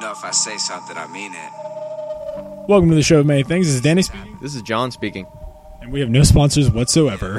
know, if I say something, I mean it. Welcome to the show of many things. This is Danny speaking. This is John speaking. And we have no sponsors whatsoever.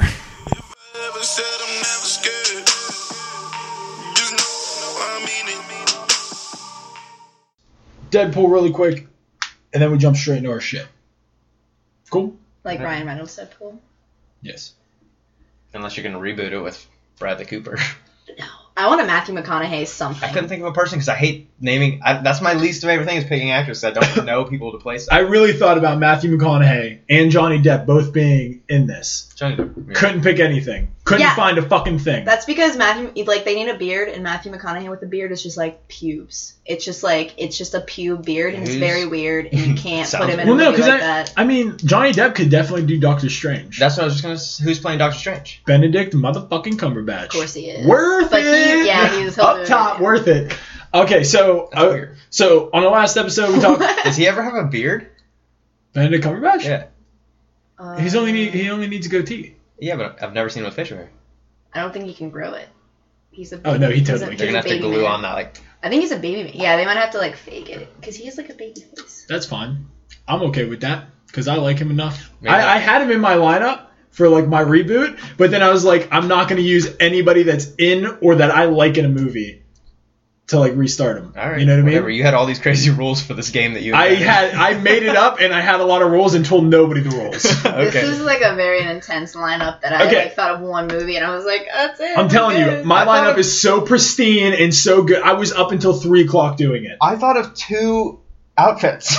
Deadpool really quick, and then we jump straight into our shit. Cool? Like Ryan Reynolds Deadpool? Yes. Unless you're going to reboot it with Bradley Cooper. No. I want a Matthew McConaughey something. I couldn't think of a person because I hate naming. That's my least favorite thing is picking actors. I don't know people to play stuff. I really thought about Matthew McConaughey and Johnny Depp both being in this. Johnny Depp. Yeah. Couldn't pick anything. Couldn't find a fucking thing. That's because Matthew, like, they need a beard, and Matthew McConaughey with a beard is just like pubes. It's just a pube beard, and it's very weird, and you can't put him in a movie like that. I mean, Johnny Depp could definitely do Doctor Strange. That's what I was just going to... Who's playing Doctor Strange? Benedict motherfucking Cumberbatch. Of course he is. Worth it! He's up top, worth it. Okay, so on the last episode we talked... Does he ever have a beard? Benedict Cumberbatch? Yeah. He only needs a goatee. Yeah, but I've never seen him with facial hair. I don't think he can grow it. He's a baby. Oh, no, he totally They're going to have to glue on that, like... I think he's a baby man. Yeah, they might have to, like, fake it. Because he has, like, a baby face. That's fine. I'm okay with that. Because I like him enough. I had him in my lineup for, like, my reboot. But then I was like, I'm not going to use anybody that's in or that I like in a movie to, like, restart him. All right. You know what whatever. I mean? You had all these crazy rules for this game that you... I made it up, and I had a lot of rules and told nobody the rules. Okay. This is, like, a very intense lineup that I like, thought of one movie, and I was like, that's it. I'm telling you, my lineup is so pristine and so good. I was up until 3 o'clock doing it. I thought of 2 outfits.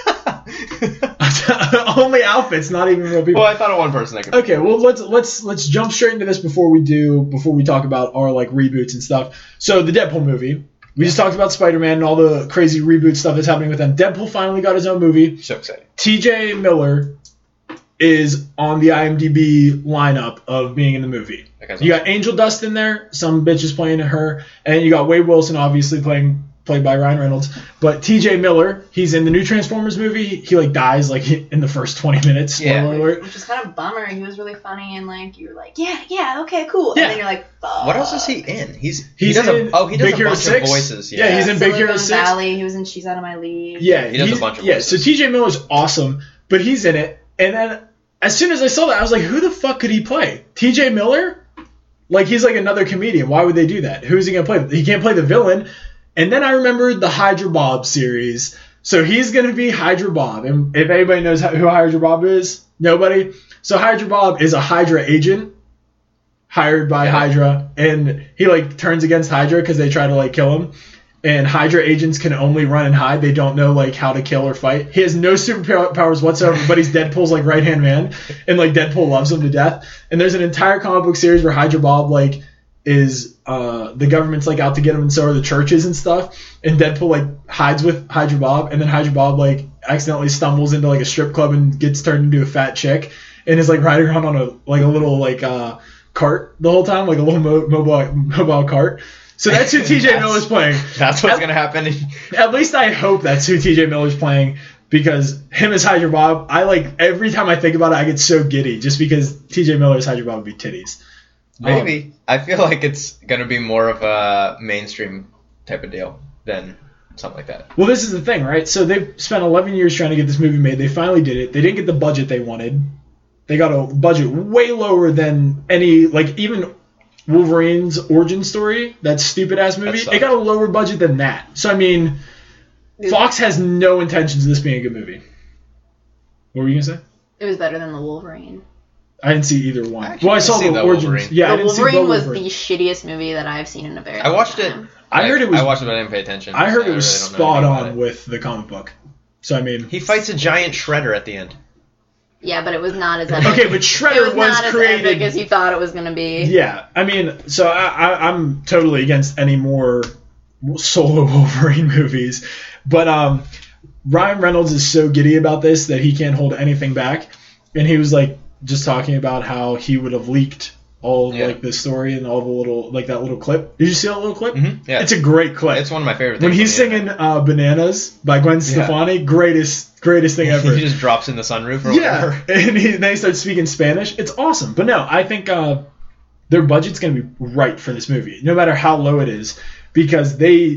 Only outfits, not even real people. Well, I thought of one person that could... Okay, well let's jump straight into this before we talk about our, like, reboots and stuff. So the Deadpool movie. We just talked about Spider-Man and all the crazy reboot stuff that's happening with them. Deadpool finally got his own movie. So exciting. TJ Miller is on the IMDb lineup of being in the movie. You got Angel Dust in there. Some bitch is playing her. And you got Wade Wilson, obviously, played by Ryan Reynolds. But TJ Miller, he's in the new Transformers movie. He like, dies, like, in the first 20 minutes. Spoiler alert. Which is kind of a bummer. He was really funny, and, like, you were like, yeah, okay, cool. Yeah. And then you're like, fuck. What else is he in? He in does a bunch Big Hero of 6. voices. Yeah, he's in Big Hero 6. Valley. He was in She's Out of My League. Yeah, he does a bunch of voices. Yeah, so TJ Miller's awesome, but he's in it. And then as soon as I saw that, I was like, who the fuck could he play? TJ Miller? Like, he's like another comedian. Why would they do that? Who's he going to play? He can't play the villain. And then I remembered the Hydra Bob series. So he's going to be Hydra Bob. And if anybody knows who Hydra Bob is, nobody. So Hydra Bob is a Hydra agent hired by Hydra. And he, like, turns against Hydra because they try to, like, kill him. And Hydra agents can only run and hide. They don't know, like, how to kill or fight. He has no superpowers whatsoever, but he's Deadpool's, like, right-hand man. And, like, Deadpool loves him to death. And there's an entire comic book series where Hydra Bob, like, is the government's, like, out to get him, and so are the churches and stuff. And Deadpool, like, hides with Hydra Bob. And then Hydra Bob, like, accidentally stumbles into, like, a strip club and gets turned into a fat chick. And is, like, riding around on a little, like, cart the whole time, like a little mobile cart. So that's who TJ Miller's playing. That's what's going to happen. At least I hope that's who TJ Miller's playing, because him as Hydra Bob, I like, every time I think about it, I get so giddy just because TJ Miller's Hydra Bob would be titties. Maybe. I feel like it's going to be more of a mainstream type of deal than something like that. Well, this is the thing, right? So they've spent 11 years trying to get this movie made. They finally did it. They didn't get the budget they wanted. They got a budget way lower than any, like, even Wolverine's origin story, that stupid-ass movie, it got a lower budget than that. So, I mean, Fox has no intentions of this being a good movie. What were you going to say? It was better than the Wolverine. I didn't see either one. I saw the origins. Wolverine. Yeah, the Wolverine was the shittiest movie that I've seen in a very long time. I watched it. I watched it, but I didn't pay attention. I heard it was spot on with the comic book. So, I mean... He fights a giant Shredder at the end. Yeah, but it was not as epic. Okay, but Shredder was created... as epic as you thought it was going to be. Yeah, I mean, so I'm totally against any more solo Wolverine movies. But Ryan Reynolds is so giddy about this that he can't hold anything back. And he was, like, just talking about how he would have leaked all of, like, the story and all the little, like, that little clip. Did you see that little clip? Mm-hmm. Yeah. It's a great clip. It's one of my favorite things. When he's singing Bananas by Gwen Stefani, greatest thing ever. He just drops in the sunroof or whatever. And then he starts speaking Spanish. It's awesome. But no, I think their budget's going to be right for this movie, no matter how low it is, because they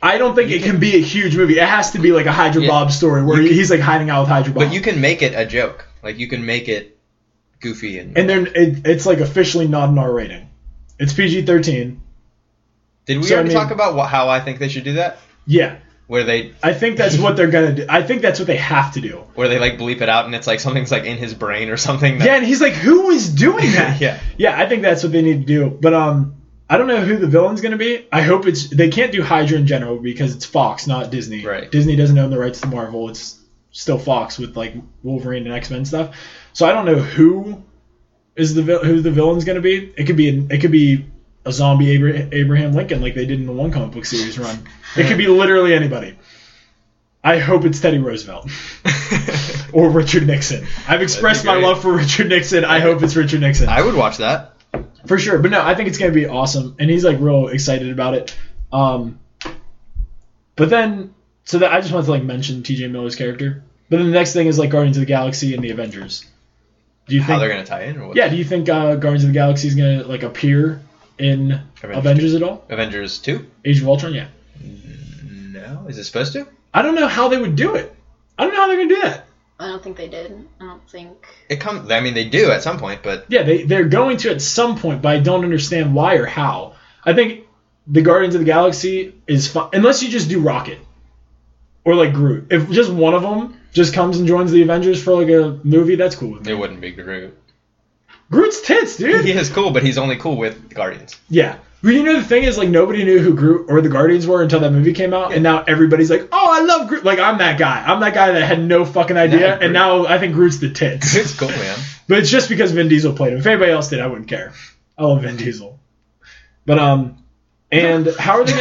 I don't think it can be a huge movie. It has to be like a Hydra Bob story where he's like hiding out with Hydra Bob. But you can make it a joke. Like you can make it goofy and then it's like officially not an R rating. It's PG-13. Did we already talk about how I think they should do that? Yeah. I think that's what they're gonna do. I think that's what they have to do. Where they like bleep it out and it's like something's like in his brain or something. Yeah, and he's like, who is doing that? Yeah, I think that's what they need to do. But I don't know who the villain's gonna be. I hope they can't do Hydra in general because it's Fox, not Disney. Right. Disney doesn't own the rights to Marvel. It's still Fox with like Wolverine and X-Men stuff. So I don't know who the villain's gonna be. It could be a zombie Abraham Lincoln like they did in the one comic book series run. It could be literally anybody. I hope it's Teddy Roosevelt or Richard Nixon. I've expressed my love for Richard Nixon. I hope it's Richard Nixon. I would watch that. For sure. But no, I think it's going to be awesome. And he's like real excited about it. But then, I just wanted to like mention TJ Miller's character. But then the next thing is like Guardians of the Galaxy and the Avengers. Do you think they're going to tie in? Or what? Yeah, do you think Guardians of the Galaxy is going to like appear in Avengers at all? Avengers 2? Age of Ultron, yeah. No, is it supposed to? I don't know how they would do it. I don't know how they're going to do that. I don't think they did. I don't think... they do at some point, but... Yeah, they're going to at some point, but I don't understand why or how. I think the Guardians of the Galaxy is fun, unless you just do Rocket. Or like Groot. If just one of them just comes and joins the Avengers for like a movie, that's cool with me. It wouldn't be Groot. Groot's tits, dude. He is cool, but he's only cool with the Guardians. Yeah. But you know the thing is, like, nobody knew who Groot or the Guardians were until that movie came out, and now everybody's like, oh, I love Groot. Like, I'm that guy. I'm that guy that had no fucking idea, and now I think Groot's the tits. It's cool, man. But it's just because Vin Diesel played him. If anybody else did, I wouldn't care. I love Vin Diesel. But and how are they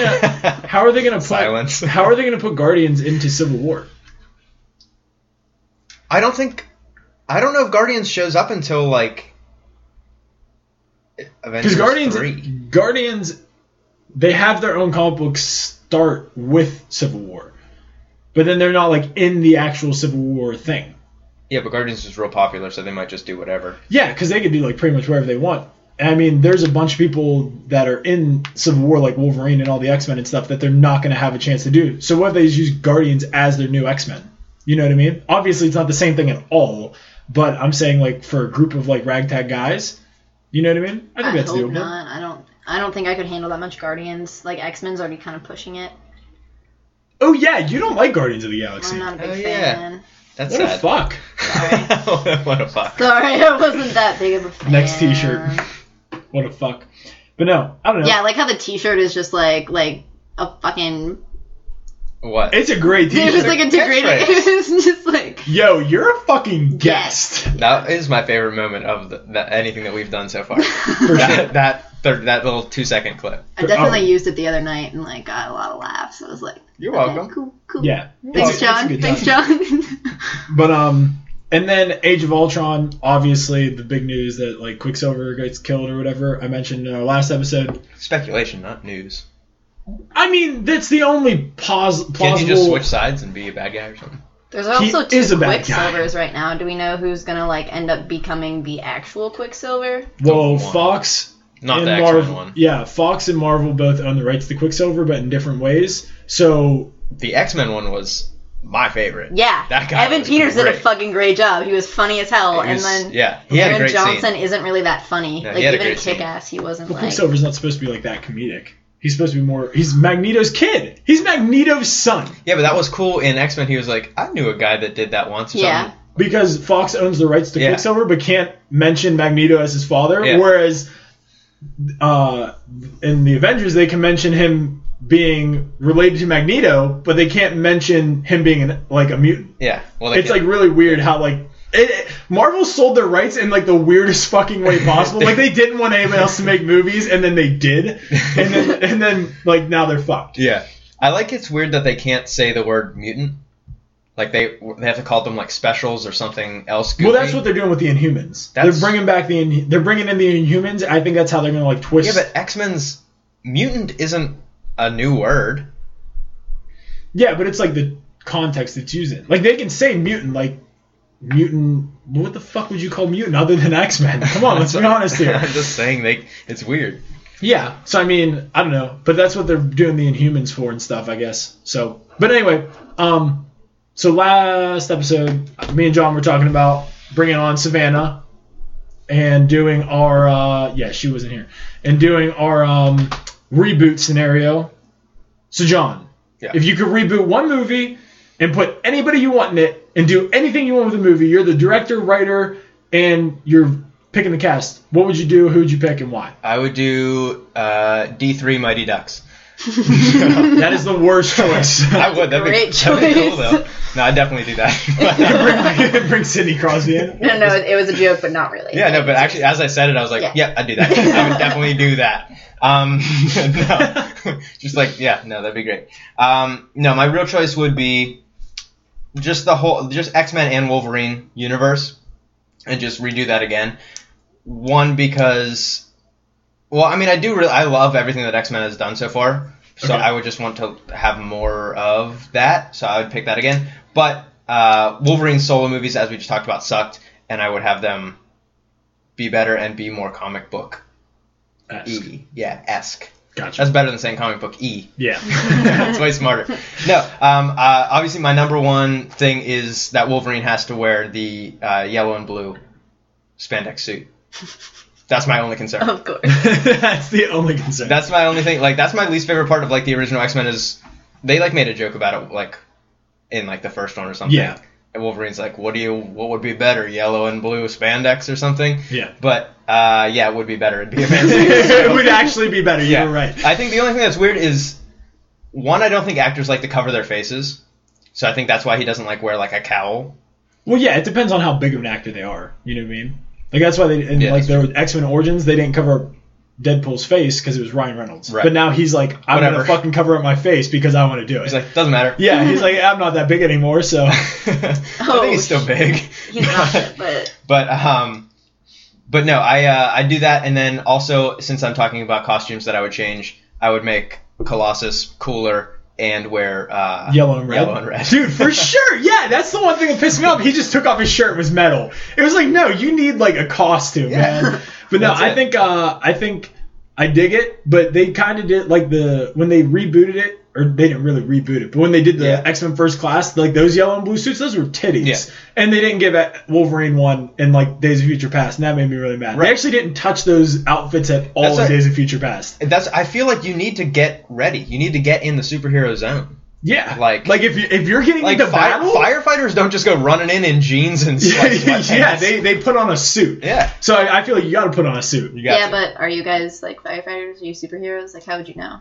gonna put Guardians into Civil War? I don't know if Guardians shows up until like Avengers 3. Guardians, they have their own comic books start with Civil War, but then they're not like in the actual Civil War thing. Yeah, but Guardians is real popular, so they might just do whatever. Yeah, because they could do like pretty much whatever they want. I mean, there's a bunch of people that are in Civil War, like Wolverine and all the X-Men and stuff, that they're not going to have a chance to do. So what if they just use Guardians as their new X-Men? You know what I mean? Obviously, it's not the same thing at all, but I'm saying like for a group of like ragtag guys, you know what I mean? I think that's doable. Not. I don't think I could handle that much Guardians. Like X-Men's already kind of pushing it. Oh yeah, you don't like Guardians of the Galaxy. I'm not a big fan. Yeah. That's what sad. A fuck. Sorry. What a fuck. Sorry, I wasn't that big of a fan. Next T-shirt. What a fuck. But no, I don't know. Yeah, I like how the T-shirt is just like a fucking... What? It's a great T-shirt. It was like integrated. It was just like... Yo, you're a fucking guest. That is my favorite moment of anything that we've done so far. For sure. That little 2-second clip. I definitely used it the other night and like got a lot of laughs. I was like, you're welcome. Cool. Yeah. Thanks, John. But and then Age of Ultron, obviously the big news that like Quicksilver gets killed or whatever. I mentioned in our last episode. Speculation, not news. I mean, that's the only plausible. Can't you just switch sides and be a bad guy or something? There's also two Quicksilvers right now. Do we know who's gonna like end up becoming the actual Quicksilver? Well, Fox not and the X-Men one. Yeah, Fox and Marvel both own the rights to Quicksilver, but in different ways. So the X-Men one was my favorite. Yeah, that guy. Evan Peters did a fucking great job. He was funny as hell, and then he had Aaron a great Johnson scene. isn't really that funny. No, like even in Kick-Ass, he wasn't. Well, Quicksilver's not supposed to be like that comedic. He's supposed to be more... He's Magneto's kid. He's Magneto's son. Yeah, but that was cool. In X-Men, he was like, I knew a guy that did that once. Yeah. Because Fox owns the rights to Quicksilver, but can't mention Magneto as his father. Yeah. Whereas in the Avengers, they can mention him being related to Magneto, but they can't mention him being a mutant. Yeah. Well, it's like really weird how like... Marvel sold their rights in like the weirdest fucking way possible. Like they didn't want anyone else to make movies, and then they did, and then like now they're fucked. Yeah, I like it's weird that they can't say the word mutant. Like they have to call them like specials or something else. Goofy. Well, that's what they're doing with the Inhumans. They're bringing in the Inhumans. I think that's how they're gonna like twist. Yeah, but X-Men's mutant isn't a new word. Yeah, but it's like the context it's using. Like they can say mutant, like. Mutant, what the fuck would you call mutant other than X-Men? Come on, let's be honest here. I'm just saying, it's weird. Yeah, so I mean, I don't know, but that's what they're doing the Inhumans for and stuff, I guess. So, but anyway, so last episode, me and John were talking about bringing on Savannah and doing our, she wasn't here, and doing our reboot scenario. So, John, if you could reboot one movie and put anybody you want in it and do anything you want with the movie, you're the director, writer, and you're picking the cast, what would you do, who would you pick, and why? I would do D3 Mighty Ducks. That is the worst choice. I would. That'd be cool, though. No, I'd definitely do that. bring Sidney Crosby in. No, it was a joke, but not really. Yeah, no, but actually, as I said it, I was like, yeah I'd do that. I would definitely do that. No, just like, that'd be great. No, my real choice would be just X-Men and Wolverine universe, and just redo that again. One, because, well, I mean, I love everything that X-Men has done so far, so I would just want to have more of that, so I would pick that again. But Wolverine's solo movies, as we just talked about, sucked, and I would have them be better and be more comic book. Esque. Gotcha. That's better than saying comic book E. Yeah. It's way smarter. No, obviously my number one thing is that Wolverine has to wear the yellow and blue spandex suit. That's my only concern. Of course. That's the only concern. That's my only thing. Like, that's my least favorite part of, like, the original X-Men is they, like, made a joke about it, like, in, like, the first one or something. Yeah. And Wolverine's like, what would be better, yellow and blue spandex or something? Yeah. But, it would be better. It'd be amazing. It would actually be better. You're right. I think the only thing that's weird is, one, I don't think actors like to cover their faces. So I think that's why he doesn't, like, wear, like, a cowl. Well, yeah, it depends on how big of an actor they are. You know what I mean? Like, that's why the X-Men Origins, they didn't cover Deadpool's face because it was Ryan Reynolds. Right. But now he's like, I'm going to fucking cover up my face because I want to do it. He's like, doesn't matter. Yeah, he's like, I'm not that big anymore, so. I think he's still big. He's not, but. But no, I do that, and then also, since I'm talking about costumes that I would change, I would make Colossus cooler and wear yellow and red. Dude, for sure. Yeah, that's the one thing that pissed me off. He just took off his shirt and was metal. It was like, no, you need like a costume, man. But no, I think I dig it, but they kind of did like when they rebooted it, or they didn't really reboot it, but when they did the X-Men First Class, like those yellow and blue suits, those were titties. Yeah. And they didn't give Wolverine one in like Days of Future Past, and that made me really mad. Right. They actually didn't touch those outfits at all in Days of Future Past. I feel like you need to get ready. You need to get in the superhero zone. Yeah, like if you're getting into battle, firefighters don't just go running in jeans and sweatpants. Yeah, they put on a suit. Yeah, so I feel like you got to put on a suit. But are you guys like firefighters? Are you superheroes? Like, how would you know?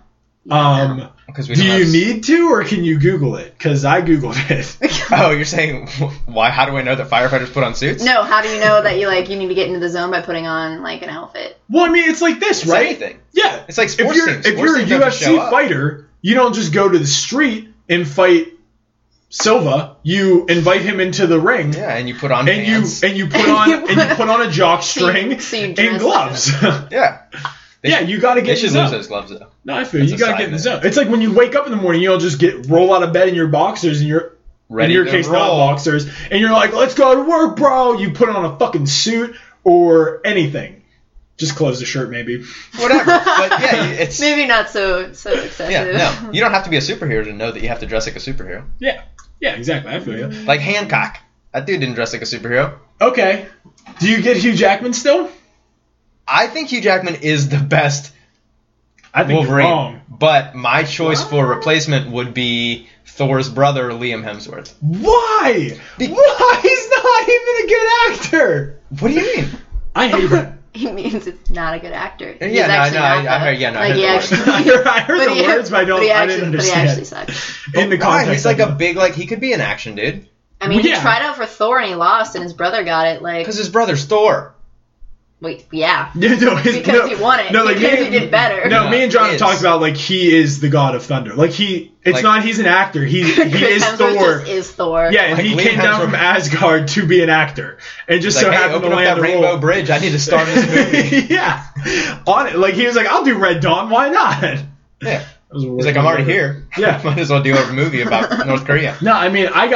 Do you need to, or can you Google it? Because I Googled it. Oh, you're saying why? How do I know that firefighters put on suits? No, how do you know that you need to get into the zone by putting on like an outfit? Well, I mean, it's like this, right? Anything. Yeah, it's like sports teams. If you're a UFC fighter, you don't just go to the street and fight Silva. You invite him into the ring. Yeah, and you put on pants. You put on a jock string and gloves. Yeah. You got to get in the zone. They should lose those gloves, though. No, I feel you got to get in the zone. It's like when you wake up in the morning, you don't just roll out of bed in your boxers and you're, ready in your case, not boxers, and you're like, let's go to work, bro. You put on a fucking suit or anything. Just close the shirt, maybe. Whatever. But yeah, it's... Maybe not so excessive. Yeah, no. You don't have to be a superhero to know that you have to dress like a superhero. Yeah. Yeah, exactly. I feel you. Like Hancock. That dude didn't dress like a superhero. Okay. Do you get Hugh Jackman still? I think Hugh Jackman is the best Wolverine. You're wrong. But my choice for replacement would be Thor's brother, Liam Hemsworth. Why? Why? He's not even a good actor. What do you mean? I hate him. He means it's not a good actor. I heard the words, but I didn't understand. But he actually sucks. In the context, he's like a big, he could be an action dude. I mean, he tried out for Thor and he lost, and his brother got it, because his brother's Thor. Wait, yeah. Because he won it. No, because he did better. No, me and John have talked about he is the god of thunder. He's an actor. He is Thor. Just is Thor. Yeah, and he came down from Asgard to be an actor, and just so happened to land that Rainbow Bridge. I need to star in this movie. Yeah, on it. He was like, I'll do Red Dawn. Why not? Yeah. He's like, I'm already here. Yeah, might as well do a movie about North Korea. No, I mean, I got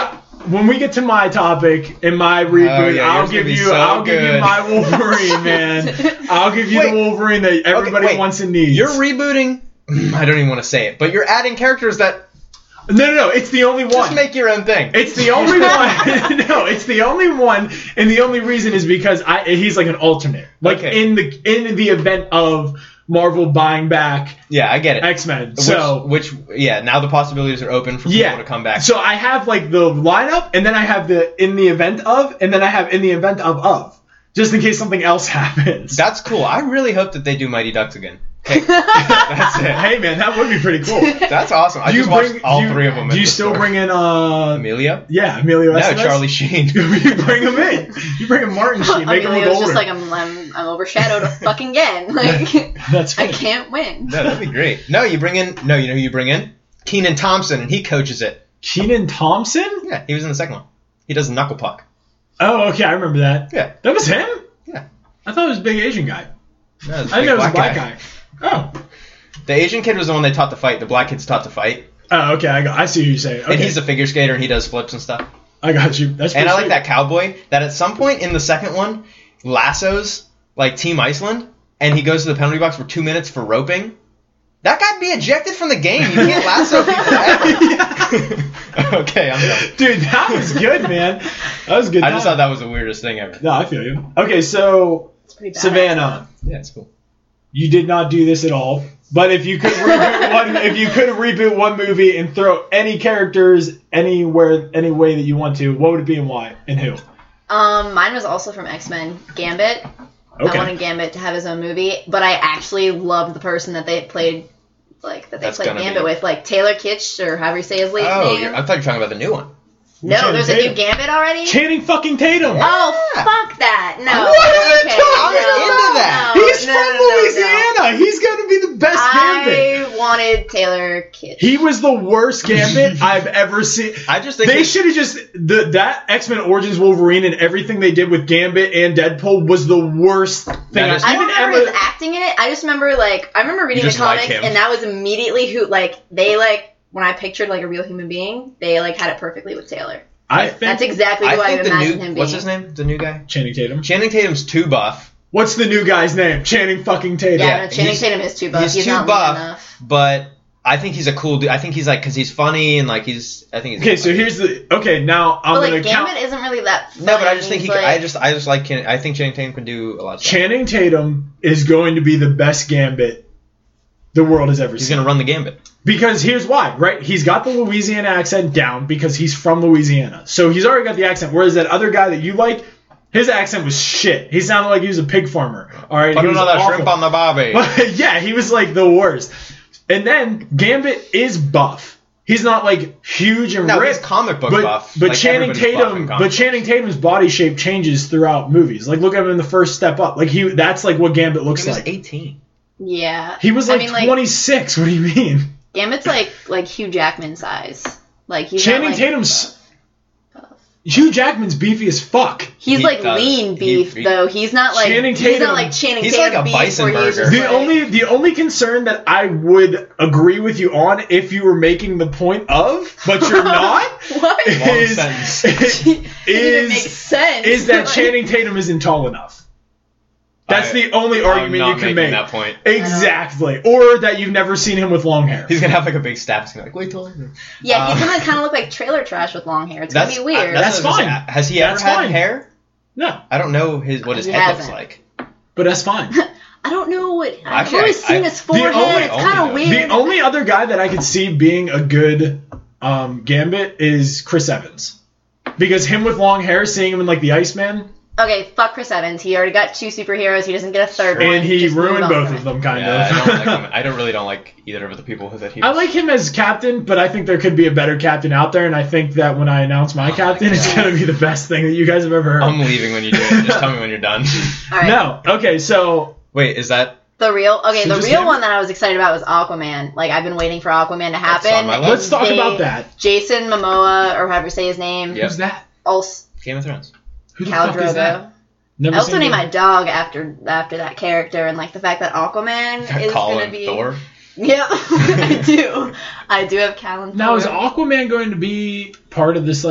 when we get to my topic and my reboot, I'll give you my Wolverine, man. I'll give you the Wolverine that everybody wants and needs. You're rebooting. I don't even want to say it, but you're adding characters that. No. It's the only one. Just make your own thing. It's the only one. No, it's the only one, and the only reason is because he's like an alternate. Like in the event of Marvel buying back. Yeah, I get it. X-Men. So now the possibilities are open for people to come back. So I have like the lineup, and then I have the in the event of, and then I have in the event of, just in case something else happens. That's cool. I really hope that they do Mighty Ducks again. Hey, that's it. Hey man, that would be pretty cool. That's awesome. I just watched all three of them. Do you still bring in Emilio? Yeah, Emilio. No, Charlie Sheen. You bring him in. You bring in Martin Sheen. Make him look older. Just like I'm overshadowed fucking again. Like that's funny. I can't win. No, that'd be great. No, you bring in. No, you know who you bring in? Kenan Thompson, and he coaches it. Kenan Thompson? Yeah, he was in the second one. He does the knuckle puck. Oh, okay, I remember that. Yeah, that was him. Yeah, I thought it was a big Asian guy. No, I didn't know it was a black guy. Oh. The Asian kid was the one they taught to fight. The black kid's taught to fight. Oh, okay. I see what you're saying. Okay. And he's a figure skater, and he does flips and stuff. I got you. That's and I like that cowboy that at some point in the second one lassos like Team Iceland, and he goes to the penalty box for 2 minutes for roping. That guy'd be ejected from the game. You can't lasso people ever. Okay, I'm done. Dude, that was good, man. That was good. I just thought that was the weirdest thing ever. No, I feel you. Okay, so Savannah. Yeah, it's cool. You did not do this at all, but if you could reboot one movie and throw any characters anywhere, any way that you want to, what would it be and why and who? Mine was also from X-Men. Gambit. Okay. I wanted Gambit to have his own movie, but I actually loved the person that they played, Gambit with, like Taylor Kitsch or however you say his name. I thought you were talking about the new one. No, there's a new Gambit already? Channing fucking Tatum. Oh, fuck that. No. What are you talking into that? He's from Louisiana. He's going to be the best Gambit. I wanted Taylor Kitsch. He was the worst Gambit I've ever seen. I just think they should have just that X-Men Origins Wolverine and everything they did with Gambit and Deadpool was the worst thing. I don't remember his acting in it. I just remember I remember reading the comics and that was immediately who when I pictured a real human being, they had it perfectly with Taylor. That's exactly who I imagined him being. What's his name? The new guy? Channing Tatum. Channing Tatum's too buff. What's the new guy's name? Channing fucking Tatum. Yeah, no, Channing Tatum is too buff. He's too not buff enough. But I think he's a cool dude. I think he's because he's funny and okay, so here's now I'm gonna count. Gambit isn't really that funny. No, but I just think I think Channing Tatum can do a lot of stuff. Channing Tatum is going to be the best Gambit the world has ever seen. He's gonna run the Gambit. Because here's why, right? He's got the Louisiana accent down because he's from Louisiana. So he's already got the accent. Whereas that other guy that you like, his accent was shit. He sounded like he was a pig farmer. All right, put another shrimp on the barbie. Yeah, he was the worst. And then Gambit is buff. He's not huge and ripped. He's comic book buff. But Channing Tatum's body shape changes throughout movies. Look at him in the first Step Up. That's what Gambit looks like. He was 18. Yeah. He was 26. What do you mean? Gambit's like Hugh Jackman size. He's Channing Tatum's Hugh Jackman's beefy as fuck. He's lean beef though. He's not Channing Tatum. He's not Channing Tatum. He's like a bison burger. The only concern that I would agree with you on if you were making the point of, but you're not, what? is makes sense. Is that Channing Tatum isn't tall enough. That's the only argument you can make. That point. Exactly. Or that you've never seen him with long hair. He's going to have a big staff. He's going to be wait till later. Yeah, he's going to kind of look like trailer trash with long hair. It's going to be weird. That's fine. Has he ever had hair? No. I don't know what his head looks like. But that's fine. I don't know what... I've always seen his forehead. It's kind of weird. The only other guy that I could see being a good Gambit is Chris Evans. Because him with long hair, seeing him in The Iceman... Okay, fuck Chris Evans. He already got 2 superheroes. He doesn't get a third one. And he ruined both of them, kind of. I don't like him. I really don't like either of the people that he was. I like him as captain, but I think there could be a better captain out there, and I think that when I announce my captain, it's going to be the best thing that you guys have ever heard. I'm leaving when you do it. Just tell me when you're done. All right. No. Okay, so... Wait, is that... The real one that I was excited about was Aquaman. I've been waiting for Aquaman to happen. Let's talk about that. Jason Momoa, or however you say his name. Yep. Who's that? Game of Thrones. Who the fuck is that? I also named my dog after that character, and the fact that Aquaman is going to be... Thor? Yeah, I do. I do have Callum Now, Thor. is Aquaman going to be part of this,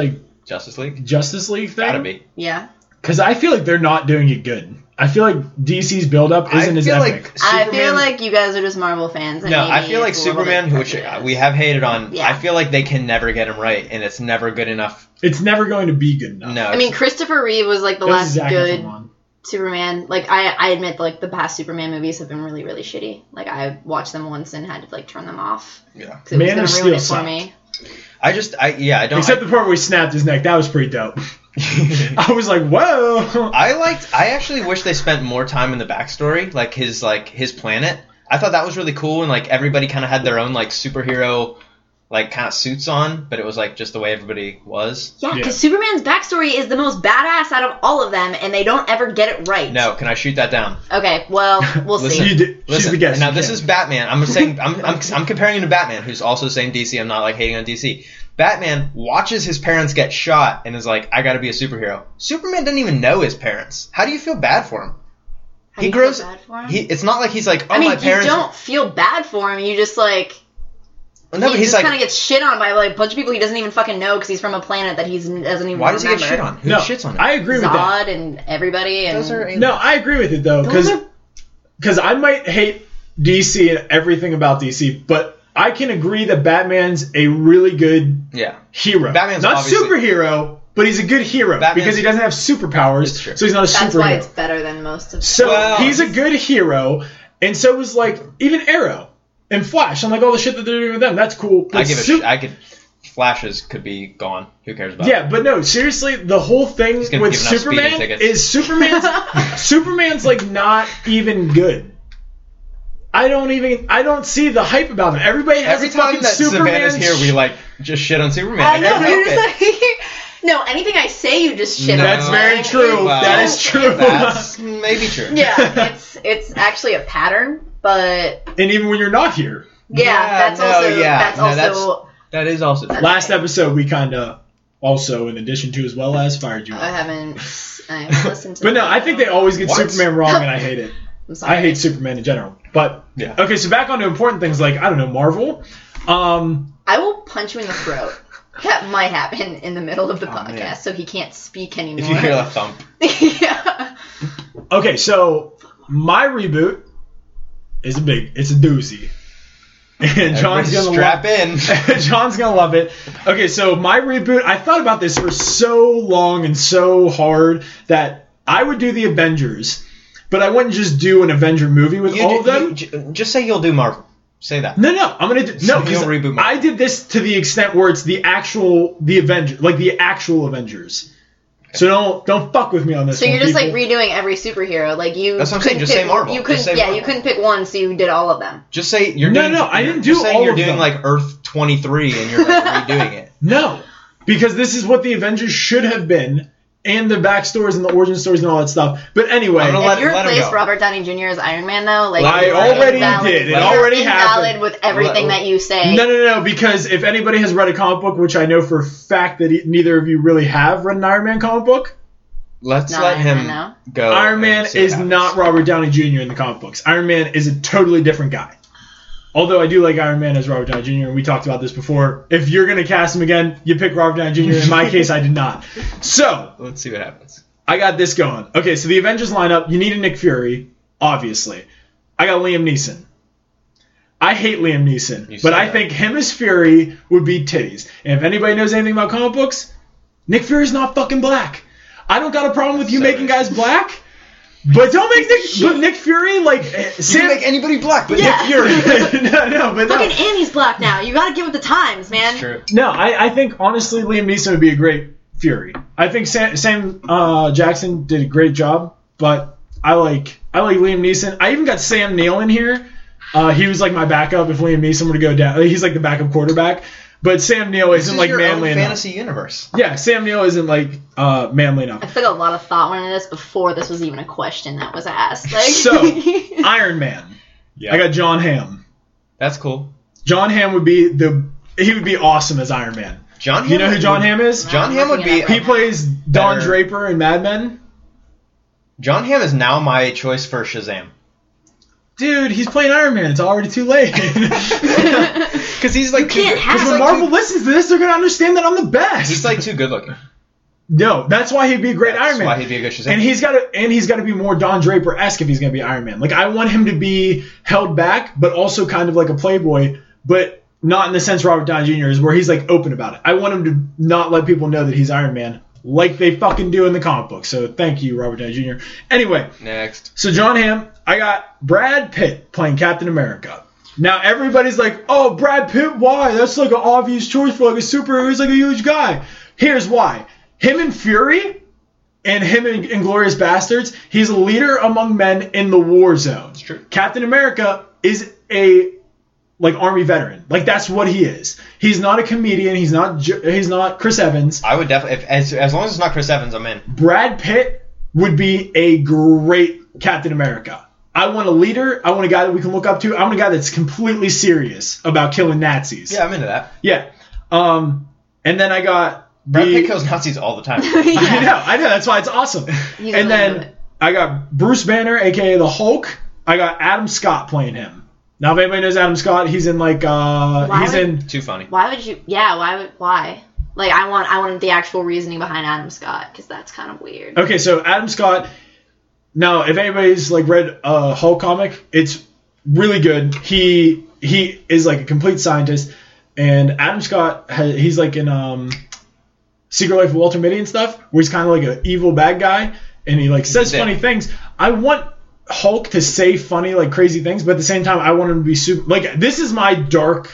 Justice League thing? Gotta be. Yeah. Because I feel like they're not doing it good. I feel like DC's build-up isn't as epic. I feel like you guys are just Marvel fans. And no, I feel like Superman, which we have hated on, I feel like they can never get him right, and it's never good enough. It's never going to be good enough. No. I mean, Christopher Reeve was like the last good Superman. Like, I admit, like, the past Superman movies have been really, really shitty. Like, I watched them once and had to, like, turn them off. Yeah. Because it was going to ruin it for me. I don't... Except the part where he snapped his neck. That was pretty dope. I was like, whoa. I actually wish they spent more time in the backstory, like his planet. I thought that was really cool, and like everybody kind of had their own like superhero like kind of suits on, but it was like just the way everybody was. Yeah, because Superman's backstory is the most badass out of all of them, and they don't ever get it right. No, can I shoot that down? Okay, well, we'll see. Listen. Now this is Batman. I'm comparing him to Batman, who's also saying DC. I'm not like hating on DC. Batman watches his parents get shot and is like, I gotta be a superhero. Superman doesn't even know his parents. How do you feel bad for him? He grows. Feel bad for him? It's not like he's like, oh, my parents. You don't feel bad for him. You just like. No, he just kind of gets shit on by like a bunch of people he doesn't even fucking know because he's from a planet that he doesn't even remember. Why does he get shit on? Who shits on him? I agree with that. Zod and everybody. And... No, I agree with it though because I might hate DC and everything about DC, but I can agree that Batman's a really good hero. Batman's not superhero, but he's a good hero because he doesn't have superpowers, so he's not a superhero. That's why it's better than most of them. So he's a good hero, and so was like even Arrow and Flash and like all the shit that they're doing with them. That's cool. But Flashes could be gone. Who cares about? Yeah, but no, seriously, the whole thing with Superman is Superman's like not even good. I don't see the hype about him. Everybody has every time that Superman Savannah's here, we like just shit on Superman. I know. No, anything I say, you just shit on. That's very true. Well, that is true. That's maybe true. Yeah, it's actually a pattern, but. And even when you're not here. Yeah, that is also. Last episode, we kind of also, in addition to as well as, fired you. I haven't listened to. But no, I think they always get Superman wrong, and I hate it. I hate Superman in general. But, okay, so back on to important things like, I don't know, Marvel. I will punch you in the throat. That might happen in the middle of the podcast, so he can't speak anymore. If you hear a thump. Yeah. Okay, so my reboot is it's a doozy. And John's gonna strap in. John's gonna love it. Okay, so my reboot, I thought about this for so long and so hard that I would do the Avengers. But I wouldn't just do an Avenger movie with all of them. Just say you'll do Marvel. Say that. No, I'm gonna do because I did this to the extent where it's the Avenger, like the actual Avengers. Okay. So don't fuck with me on this. So you're just like redoing every superhero, like you. That's what I'm saying. Just say Marvel. You couldn't pick one, so you did all of them. Just say you're doing. No, I didn't do all of them. You're doing like Earth 23, and you're like redoing it. No, because this is what the Avengers should have been. And the backstories and the origin stories and all that stuff. But anyway, if you replaced Robert Downey Jr. as Iron Man, though, like I already did. It already happened. Invalid with everything that you say. No. Because if anybody has read a comic book, which I know for a fact that neither of you really have read an Iron Man comic book, let him go. Iron Man is not Robert Downey Jr. in the comic books. Iron Man is a totally different guy. Although I do like Iron Man as Robert Downey Jr., and we talked about this before. If you're going to cast him again, you pick Robert Downey Jr. In my case, I did not. So, let's see what happens. I got this going. Okay, so the Avengers lineup, you need a Nick Fury, obviously. I got Liam Neeson. I hate Liam Neeson, but I think him as Fury would be titties. And if anybody knows anything about comic books, Nick Fury's not fucking black. I don't got a problem with you making guys black. But don't make Nick Fury like you can make anybody black, but Nick Fury. but fucking Annie's black now. You gotta get with the times, man. That's true. No, I think honestly Liam Neeson would be a great Fury. I think Sam Jackson did a great job, but I like Liam Neeson. I even got Sam Neill in here. He was like my backup if Liam Neeson were to go down. He's like the backup quarterback. But Sam Neill isn't like manly enough. Fantasy universe. Yeah, Sam Neill isn't like manly enough. I put a lot of thought into this before this was even a question that was asked. Like. So, Iron Man. Yeah. I got John Hamm. That's cool. John Hamm would be awesome as Iron Man. John Hamm. You know who John Hamm is? John Hamm would be. He plays Don Draper in Mad Men. John Hamm is now my choice for Shazam. Dude, he's playing Iron Man. It's already too late. Because he's like... Because when Marvel listens to this, they're going to understand that I'm the best. He's like too good looking. No, that's why he'd be a great Iron Man. That's why he'd be a good Shazam. And he's got to be more Don Draper-esque if he's going to be Iron Man. Like, I want him to be held back, but also kind of like a playboy, but not in the sense Robert Downey Jr. is, where he's like open about it. I want him to not let people know that he's Iron Man, like they fucking do in the comic book. So thank you, Robert Downey Jr. Anyway. Next. So John Hamm, I got Brad Pitt playing Captain America. Now everybody's like, oh, Brad Pitt, why? That's like an obvious choice for like a superhero. He's like a huge guy. Here's why. Him in Fury and him in Inglourious Bastards, he's a leader among men in the war zone. It's true. Captain America is a Army veteran. Like, that's what he is. He's not a comedian. He's not Chris Evans. I would definitely, as long as it's not Chris Evans, I'm in. Brad Pitt would be a great Captain America. I want a leader. I want a guy that we can look up to. I want a guy that's completely serious about killing Nazis. Yeah, I'm into that. Yeah. And then I got Brad Pitt kills Nazis all the time. I know. That's why it's awesome. And then I got Bruce Banner, a.k.a. the Hulk. I got Adam Scott playing him. Now, if anybody knows Adam Scott, he's in Too Funny. Why would you? Yeah, why? Like, I want the actual reasoning behind Adam Scott, because that's kind of weird. Okay, so Adam Scott. Now, if anybody's like read a Hulk comic, it's really good. He is like a complete scientist, and Adam Scott he's like in Secret Life of Walter Mitty and stuff, where he's kind of like an evil bad guy, and he like says funny things. I want Hulk to say funny, like crazy things, but at the same time, I want him to be super. Like, this is my dark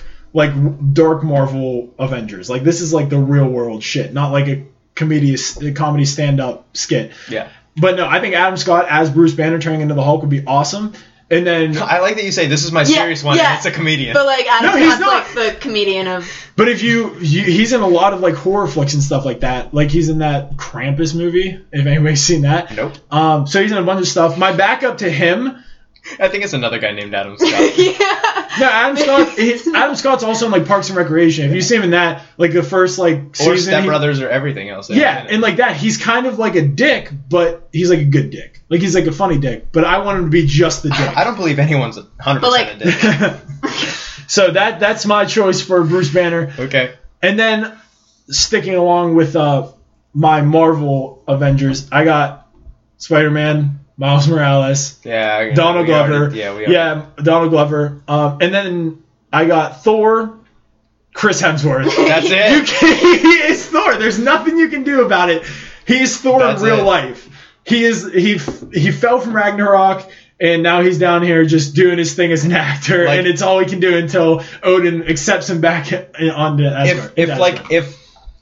Marvel Avengers. Like, this is like the real world shit, not like a comedy stand up skit. Yeah. But no, I think Adam Scott as Bruce Banner turning into the Hulk would be awesome. And then I like that you say this is my serious one. Yeah. And it's a comedian. But like Adam Scott's like the comedian of. But if he's in a lot of like horror flicks and stuff like that. Like, he's in that Krampus movie. If anybody's seen that. Nope. So he's in a bunch of stuff. My backup to him. I think it's another guy named Adam Scott. Yeah. No, Adam Scott's also in like Parks and Recreation. If you see him in that, like the first like season, or Step Brothers or everything else. Yeah, and like that, he's kind of like a dick, but he's like a good dick. Like, he's like a funny dick, but I want him to be just the dick. I don't believe anyone's 100% a dick. So that's my choice for Bruce Banner. Okay. And then sticking along with my Marvel Avengers, I got Spider-Man, Miles Morales, Donald Glover. Donald Glover. And then I got Thor, Chris Hemsworth. That's it? He is Thor. There's nothing you can do about it. He is Thor in real life. He fell from Ragnarok, and now he's down here just doing his thing as an actor, and it's all he can do until Odin accepts him back onto Asgard. If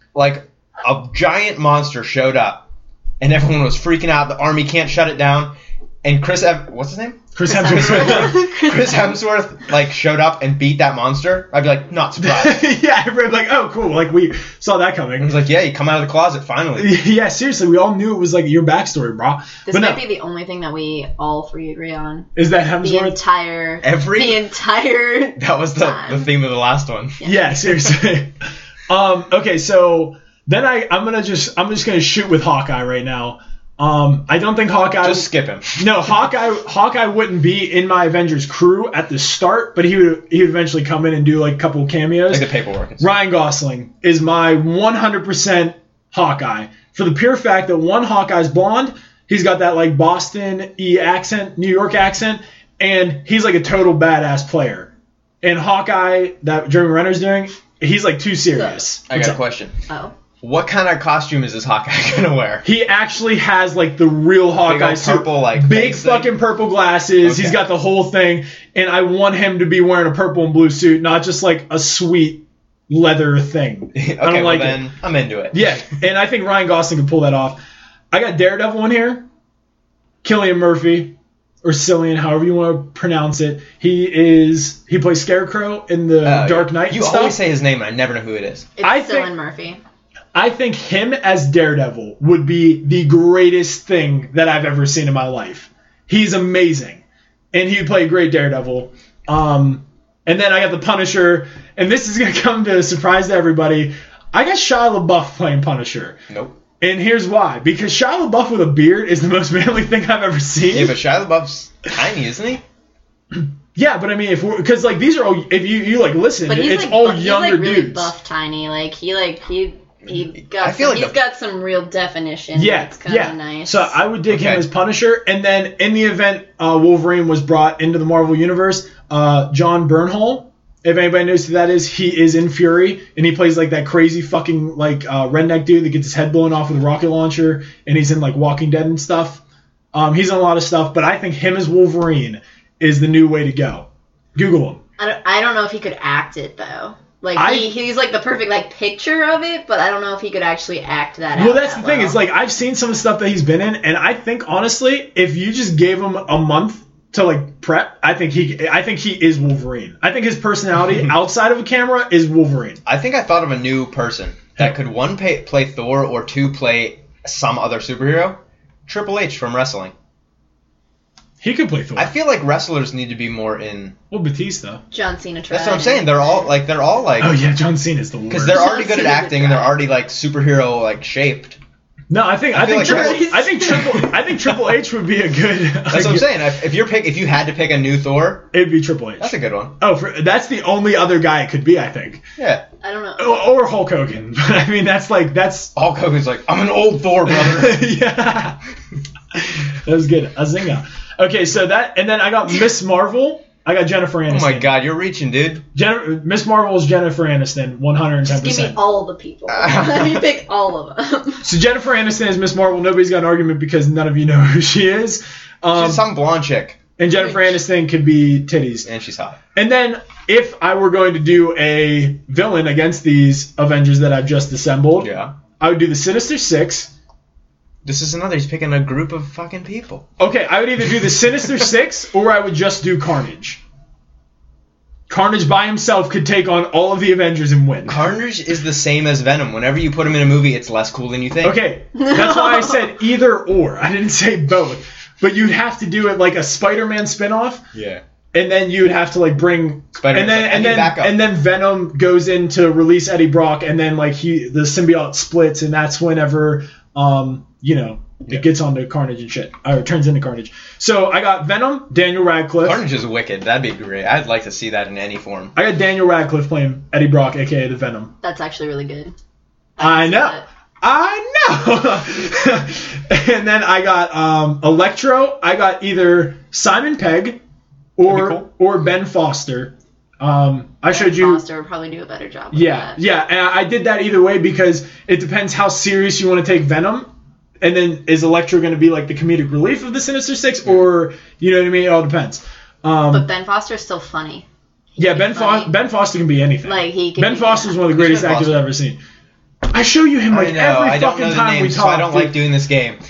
a giant monster showed up, and everyone was freaking out, the army can't shut it down, and what's his name? Chris Hemsworth. Chris Hemsworth showed up and beat that monster, I'd be like, not surprised. Yeah, everybody'd be like, oh, cool, like we saw that coming. And he's like, yeah, you come out of the closet finally. Yeah, seriously, we all knew it was like your backstory, bro. This might be the only thing that we all three agree on. Is that Hemsworth? The entire. That was the theme of the last one. Yeah, seriously. Okay, so. Then I'm just gonna shoot with Hawkeye right now. I don't think Hawkeye. Just skip him. No, Hawkeye wouldn't be in my Avengers crew at the start, but he would eventually come in and do like a couple of cameos. Like the paperwork. Ryan Gosling is my 100% Hawkeye, for the pure fact that one, Hawkeye's blonde. He's got that like Boston-y accent, New York accent, and he's like a total badass player. And Hawkeye that Jeremy Renner's doing, he's like too serious. I got a question. Oh. What kind of costume is this Hawkeye gonna wear? He actually has like the real Hawkeye suit. Purple, big fucking purple glasses. Okay. He's got the whole thing, and I want him to be wearing a purple and blue suit, not just like a sweet leather thing. Okay, I don't like then I'm into it. Yeah, and I think Ryan Gosling can pull that off. I got Daredevil in here. Cillian Murphy, or Cillian, however you want to pronounce it. He plays Scarecrow in the Dark Knight. You always say his name, and I never know who it is. It's Cillian Murphy. I think him as Daredevil would be the greatest thing that I've ever seen in my life. He's amazing. And he'd play a great Daredevil. And then I got the Punisher. And this is going to come to a surprise to everybody. I got Shia LaBeouf playing Punisher. Nope. And here's why. Because Shia LaBeouf with a beard is the most manly thing I've ever seen. Yeah, but Shia LaBeouf's tiny, isn't he? Yeah, but I mean, because like these are all, if you like listen, it's all younger dudes. He's like really buff, tiny. Like he He's got some real definition. Yeah, it's kind of nice. So I would dig him as Punisher, and then in the event Wolverine was brought into the Marvel Universe, John Bernthal. If anybody knows who that is, he is in Fury, and he plays like that crazy fucking like redneck dude that gets his head blown off with a rocket launcher, and he's in like Walking Dead and stuff. He's in a lot of stuff, but I think him as Wolverine is the new way to go. Google him. I don't know if he could act it though. Like he's like the perfect like picture of it, but I don't know if he could actually act that out. Well, that's the thing. It's like I've seen some of the stuff that he's been in, and I think honestly, if you just gave him a month to like prep, I think he is Wolverine. I think his personality outside of a camera is Wolverine. I think I thought of a new person that could one play Thor or two play some other superhero. Triple H from wrestling. He could play Thor. I feel like wrestlers need to be more in. Well, Batista. John Cena tried. That's what I'm saying. They're all like. Oh yeah, John Cena's the worst. Because they're already good at acting and they're already like superhero like shaped. No, I think Triple H would be a good. That's what I'm saying. If you had to pick a new Thor, it'd be Triple H. That's a good one. Oh, that's the only other guy it could be, I think. Yeah. I don't know. Or Hulk Hogan. But I mean, that's Hulk Hogan's like, I'm an old Thor, brother. Yeah. That was good. A zinga. Okay, so that, and then I got Miss Marvel. I got Jennifer Aniston. Oh my God, you're reaching, dude. Miss Marvel's Jennifer Aniston, 110%. Just give me all the people. Let me pick all of them. So Jennifer Aniston is Miss Marvel. Nobody's got an argument because none of you know who she is. She's some blonde chick. And Jennifer Aniston could be titties. And she's hot. And then if I were going to do a villain against these Avengers that I've just assembled, I would do the Sinister Six. This is another. He's picking a group of fucking people. Okay, I would either do the Sinister Six or I would just do Carnage. Carnage by himself could take on all of the Avengers and win. Carnage is the same as Venom. Whenever you put him in a movie, it's less cool than you think. Okay, that's why I said either or. I didn't say both. But you'd have to do it like a Spider-Man spinoff. Yeah. And then you'd have to like bring Spider-Man and then Venom goes in to release Eddie Brock, and then like the symbiote splits, and that's whenever it gets onto Carnage and shit, or turns into Carnage. So I got Venom, Daniel Radcliffe. Carnage is wicked. That'd be great. I'd like to see that in any form. I got Daniel Radcliffe playing Eddie Brock, aka the Venom. That's actually really good. I know. And then I got Electro. I got either Simon Pegg or Ben Foster. I showed you. Foster would probably do a better job. Yeah, and I did that either way because it depends how serious you want to take Venom. And then is Electro going to be like the comedic relief of the Sinister Six, or you know what I mean? It all depends. But Ben Foster is still funny. Ben Foster can be anything. Like Ben Foster is one of the greatest actors I've ever seen. I show you him like every fucking time we talk. So I don't like doing this game.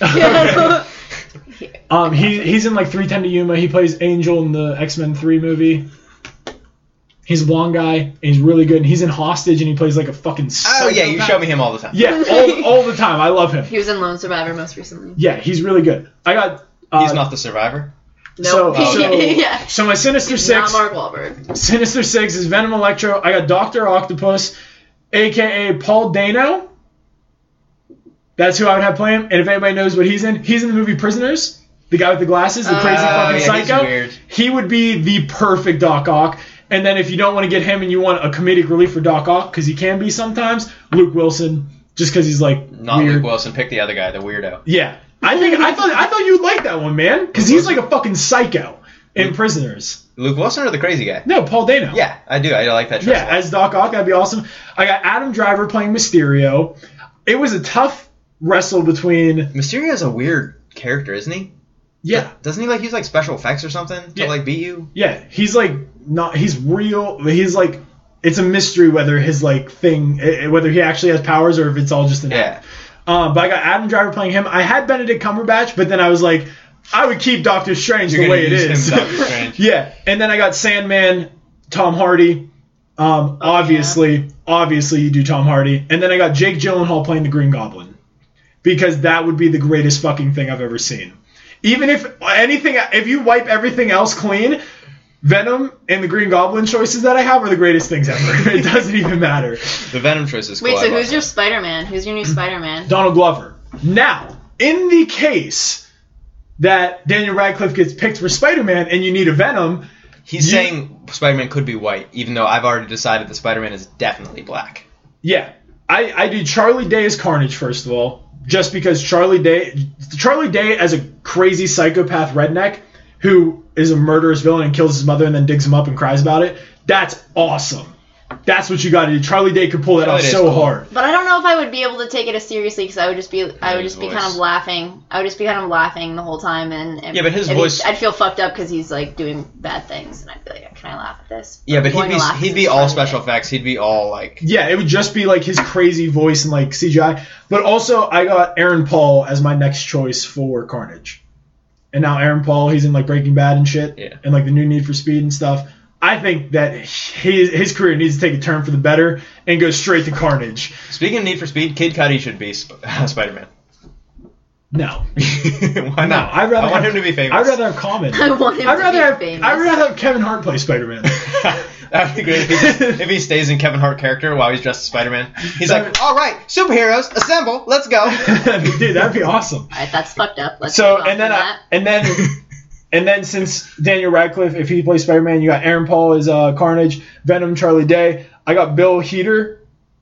He's in like 3:10 to Yuma. He plays Angel in the X-Men 3 movie. He's a blonde guy, and he's really good. And he's in Hostage, and he plays like a fucking psychopath. Oh, yeah, you show me him all the time. Yeah, all the time. I love him. He was in Lone Survivor most recently. Yeah, he's really good. I got... he's not the Survivor? No. So my Sinister Six... Not Mark Wahlberg. Sinister Six is Venom, Electro. I got Dr. Octopus, a.k.a. Paul Dano. That's who I would have play him. And if anybody knows what he's in the movie Prisoners. The guy with the glasses, the crazy fucking psycho. He's weird. He would be the perfect Doc Ock. And then if you don't want to get him and you want a comedic relief for Doc Ock, because he can be sometimes, Luke Wilson, just because he's like not weird. Luke Wilson, pick the other guy, the weirdo. Yeah, I thought you'd like that one, man, because he's like a fucking psycho in Prisoners. Luke Wilson or the crazy guy? No, Paul Dano. Yeah, I do. I like that choice. Yeah, as Doc Ock, that'd be awesome. I got Adam Driver playing Mysterio. It was a tough wrestle between. Mysterio's a weird character, isn't he? Yeah. Doesn't he use like special effects or something to like beat you? Yeah, he's like he's real. He's like, it's a mystery whether his like thing, whether he actually has powers or if it's all just an act. But I got Adam Driver playing him. I had Benedict Cumberbatch, but then I was like, I would keep Doctor Strange the way it is. Yeah, and then I got Sandman, Tom Hardy. Obviously you do Tom Hardy, and then I got Jake Gyllenhaal playing the Green Goblin because that would be the greatest fucking thing I've ever seen. Even if you wipe everything else clean, Venom and the Green Goblin choices that I have are the greatest things ever. It doesn't even matter. The Venom choice is cool. Wait, so who's your Spider-Man? Who's your new Spider-Man? Donald Glover. Now, in the case that Daniel Radcliffe gets picked for Spider-Man and you need a Venom... He's saying Spider-Man could be white, even though I've already decided that Spider-Man is definitely black. Yeah. I do Charlie Day as Carnage, first of all, just because Charlie Day as a crazy psychopath redneck who is a murderous villain and kills his mother and then digs him up and cries about it. That's awesome. That's what you got to do. Charlie Day could pull that off so hard. But I don't know if I would be able to take it as seriously because I would just be kind of laughing. I would just be kind of laughing the whole time, and but his voice, I'd feel fucked up because he's like doing bad things, and I'd be like, can I laugh at this? Yeah, but he'd be all special effects. He'd be all like. Yeah, it would just be like his crazy voice and like CGI. But also, I got Aaron Paul as my next choice for Carnage, and now Aaron Paul, he's in like Breaking Bad and shit, and like the new Need for Speed and stuff. I think that his career needs to take a turn for the better and go straight to Carnage. Speaking of Need for Speed, Kid Cudi should be Spider-Man. No. Why not? No, I want him to be famous. I'd rather have Common. I want him to be famous. I'd rather have Kevin Hart play Spider-Man. That'd be great if he stays in Kevin Hart character while he's dressed as Spider-Man. He's like, all right, superheroes, assemble, let's go. Dude, that'd be awesome. All right, that's fucked up. And then since Daniel Radcliffe, if he plays Spider-Man, you got Aaron Paul as Carnage, Venom, Charlie Day. I got Bill Hader.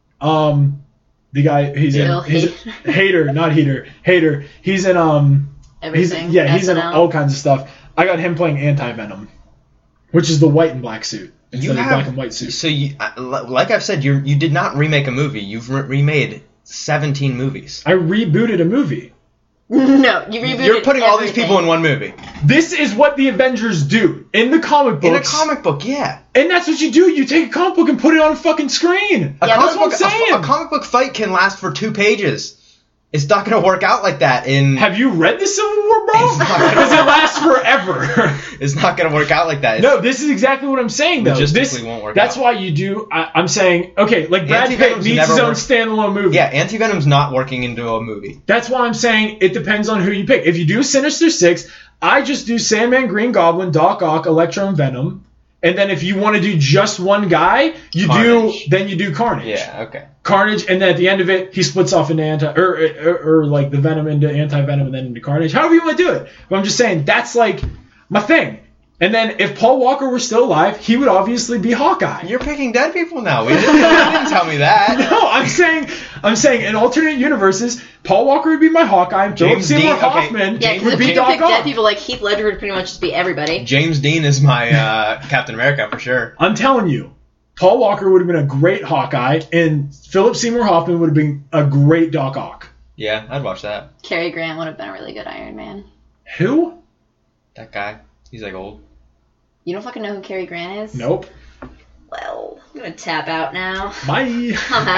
The guy he's Hader, not Heater. Hader. He's in everything. He's in all kinds of stuff. I got him playing Anti-Venom, which is the white and black suit. You have black and white suit. So like I've said, you did not remake a movie. You've remade 17 movies. I rebooted a movie. No, you rebooted You're putting all these everything. people in one movie. This is what the Avengers do in the comic books. In a comic book, yeah. And that's what you do. You take a comic book and put it on a fucking screen. That's what I'm saying. A comic book fight can last for 2 pages. It's not going to work out like that in... Have you read the Civil War, bro? Because it lasts forever. It's not going to work out like that. No, this is exactly what I'm saying, though. Logistically won't work That's out. why you do... I'm saying, okay, like Brad Pitt needs his own standalone movie. Yeah, Anti-Venom's not working into a movie. That's why I'm saying it depends on who you pick. If you do Sinister Six, I just do Sandman, Green Goblin, Doc Ock, Electro, and Venom. And then if you want to do just one guy, you do Carnage. Yeah, okay. Carnage, and then at the end of it, he splits off into or like the Venom into Anti-Venom and then into Carnage. However you want to do it. But I'm just saying that's like my thing. And then if Paul Walker were still alive, he would obviously be Hawkeye. You're picking dead people now. You didn't tell me that. No, I'm saying in alternate universes, Paul Walker would be my Hawkeye, and Philip Seymour Hoffman would be Doc Ock. Dead people like Heath Ledger would pretty much just be everybody. James Dean is my Captain America for sure. I'm telling you, Paul Walker would have been a great Hawkeye, and Philip Seymour Hoffman would have been a great Doc Ock. Yeah, I'd watch that. Cary Grant would have been a really good Iron Man. Who? That guy. He's like old. You don't fucking know who Cary Grant is? Nope. Well, I'm going to tap out now. Bye. I'm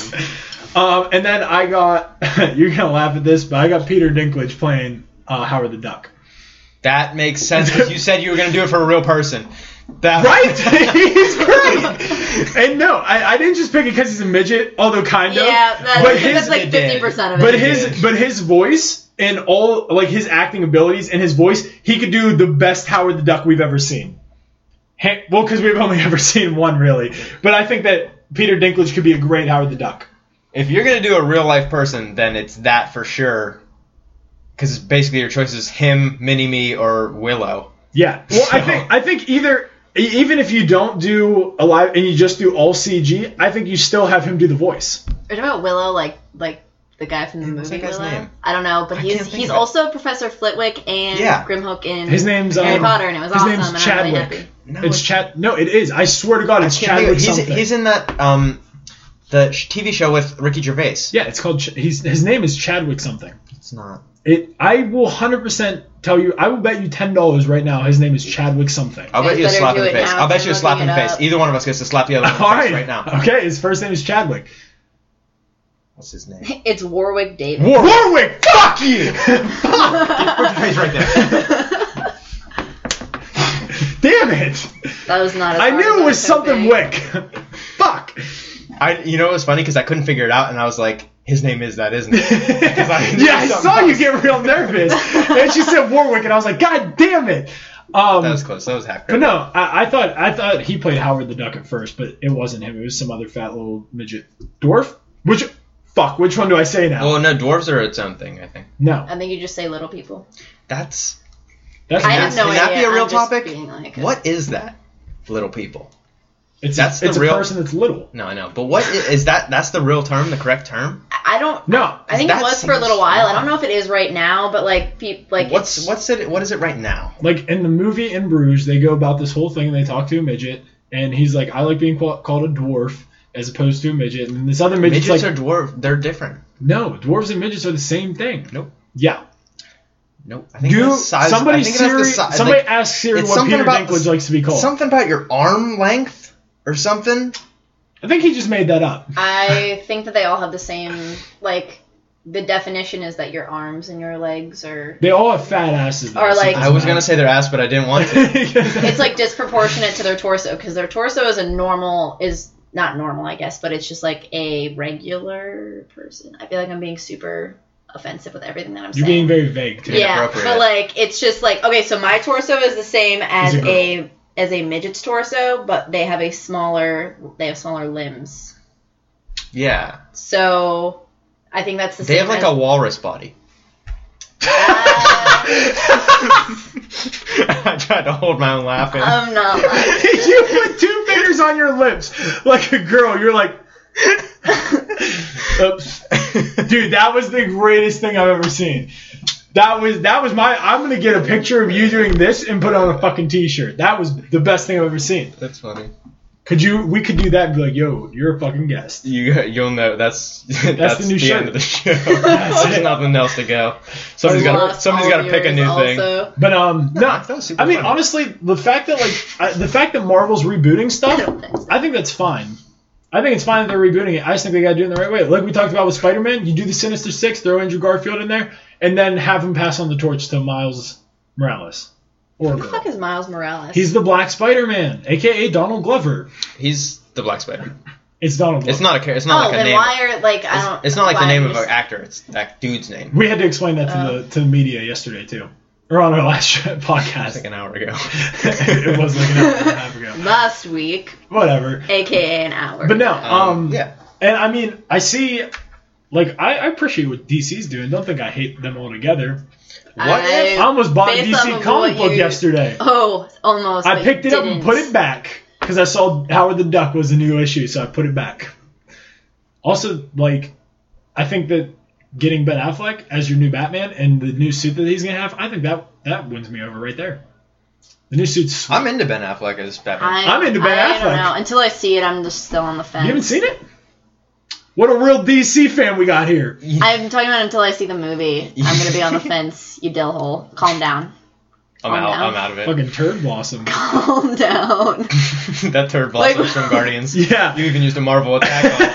out. And then I got, you're going to laugh at this, but I got Peter Dinklage playing Howard the Duck. That makes sense because you said you were going to do it for a real person. Right? He's great. And no, I didn't just pick it because he's a midget, although kind of. Yeah, that's like 50% of it. But his voice and all, like his acting abilities and his voice, he could do the best Howard the Duck we've ever seen. Well, because we've only ever seen one, really. But I think that Peter Dinklage could be a great Howard the Duck. If you're going to do a real-life person, then it's that for sure. Because basically your choice is him, Mini-Me, or Willow. Yeah. Well, so. I think even if you don't do a live and you just do all CG, I think you still have him do the voice. Are you talking about Willow, like the guy from the movie Willow? Name? I don't know, but he's also Professor Flitwick and Grimhook in Harry Potter, and it was awesome. His name's Chadwick. Really No, it is. I swear to God, it's Chadwick something. He's in that the TV show with Ricky Gervais. Yeah, it's called. His name is Chadwick something. It's not. I will 100% tell you. I will bet you $10 right now. His name is Chadwick something. I'll bet you a slap in the face. I'll bet you a slap in the face. Either one of us gets to slap the other one in the face right now. Okay, his first name is Chadwick. What's his name? It's Warwick Davis. Warwick! Fuck you! Put your face right there. Damn it! That was not. I knew it was something Wick. Fuck. You know what was funny? Because I couldn't figure it out, and I was like, his name is that, isn't it? I saw you get real nervous. And she said Warwick, and I was like, God damn it. That was close. That was half correct. But no, I thought he played Howard the Duck at first, but it wasn't him. It was some other fat little midget dwarf. Which one do I say now? Well, no, dwarves are its own thing, I think. No. I think you just say little people. I have no idea. Can that be a real I'm topic? Like what is that? Little people. It's a person that's little. No, I know. But what is that? That's the real term, the correct term? I don't. No. I think it was for a little while. I don't know if it is right now, but like what is it right now? Like in the movie In Bruges, they go about this whole thing and they talk to a midget, and he's like, I like being called a dwarf as opposed to a midget, and this other midget's midgets are dwarf. They're different. No, dwarves and midgets are the same thing. Nope. Yeah. Nope. I think somebody ask Siri what Peter Dinklage likes to be called. Something about your arm length or something. I think he just made that up. I think that they all have the same, like, the definition is that your arms and your legs are... They all have fat asses. Or like, I was going to say their ass, but I didn't want to. It's like disproportionate to their torso, because their torso is not normal, I guess, but it's just like a regular person. I feel like I'm being super offensive with everything that I'm saying. You're being very vague, too. Yeah, but like, it's just like, okay, so my torso is the same as a midget's torso, but they have smaller limbs. Yeah. So, I think that's the same. They have like a walrus body. I tried to hold my own laughing. I'm not laughing. You put 2 fingers on your lips like a girl. You're like... Oops. Dude, that was the greatest thing I've ever seen. That was my... I'm going to get a picture of you doing this and put on a fucking t-shirt. That was the best thing I've ever seen. That's funny. We could do that and be like, yo, you're a fucking guest. You'll know. That's the new shirt. End of the show. There's nothing else to go. Somebody's got to pick a new thing. But no, I mean, honestly, the fact that Marvel's rebooting stuff, I think that's fine. I think it's fine that they're rebooting it. I just think they got to do it in the right way. Like we talked about with Spider-Man, you do the Sinister Six, throw Andrew Garfield in there, and then have him pass on the torch to Miles Morales. Who the fuck is Miles Morales? He's the Black Spider-Man, a.k.a. Donald Glover. He's the Black Spider-Man. It's Donald Glover. It's not a. It's not like a name. Why are like I don't? It's not like the name of an actor. It's that dude's name. We had to explain that to the media yesterday too, or on our last podcast. Like an hour ago. It was like an hour and a half ago. Last week. Whatever. A.k.a. an hour. But no. Yeah. And I mean, I see. Like I appreciate what DC's doing. Don't think I hate them altogether. What? I almost bought a DC comic book yesterday. Oh, almost. I picked it up and put it back because I saw Howard the Duck was a new issue, so I put it back. Also, like, I think that getting Ben Affleck as your new Batman and the new suit that he's gonna have, I think that wins me over right there. The new suit's sweet. I'm into Ben Affleck as Batman. I'm into Ben Affleck. I don't know. Until I see it, I'm just still on the fence. You haven't seen it? What a real DC fan we got here. I'm talking about until I see the movie. I'm going to be on the fence, you dillhole. Calm down. I'm out of it. Fucking Turd Blossom. Calm down. That Turd Blossom from Guardians. Yeah. You even used a Marvel attack on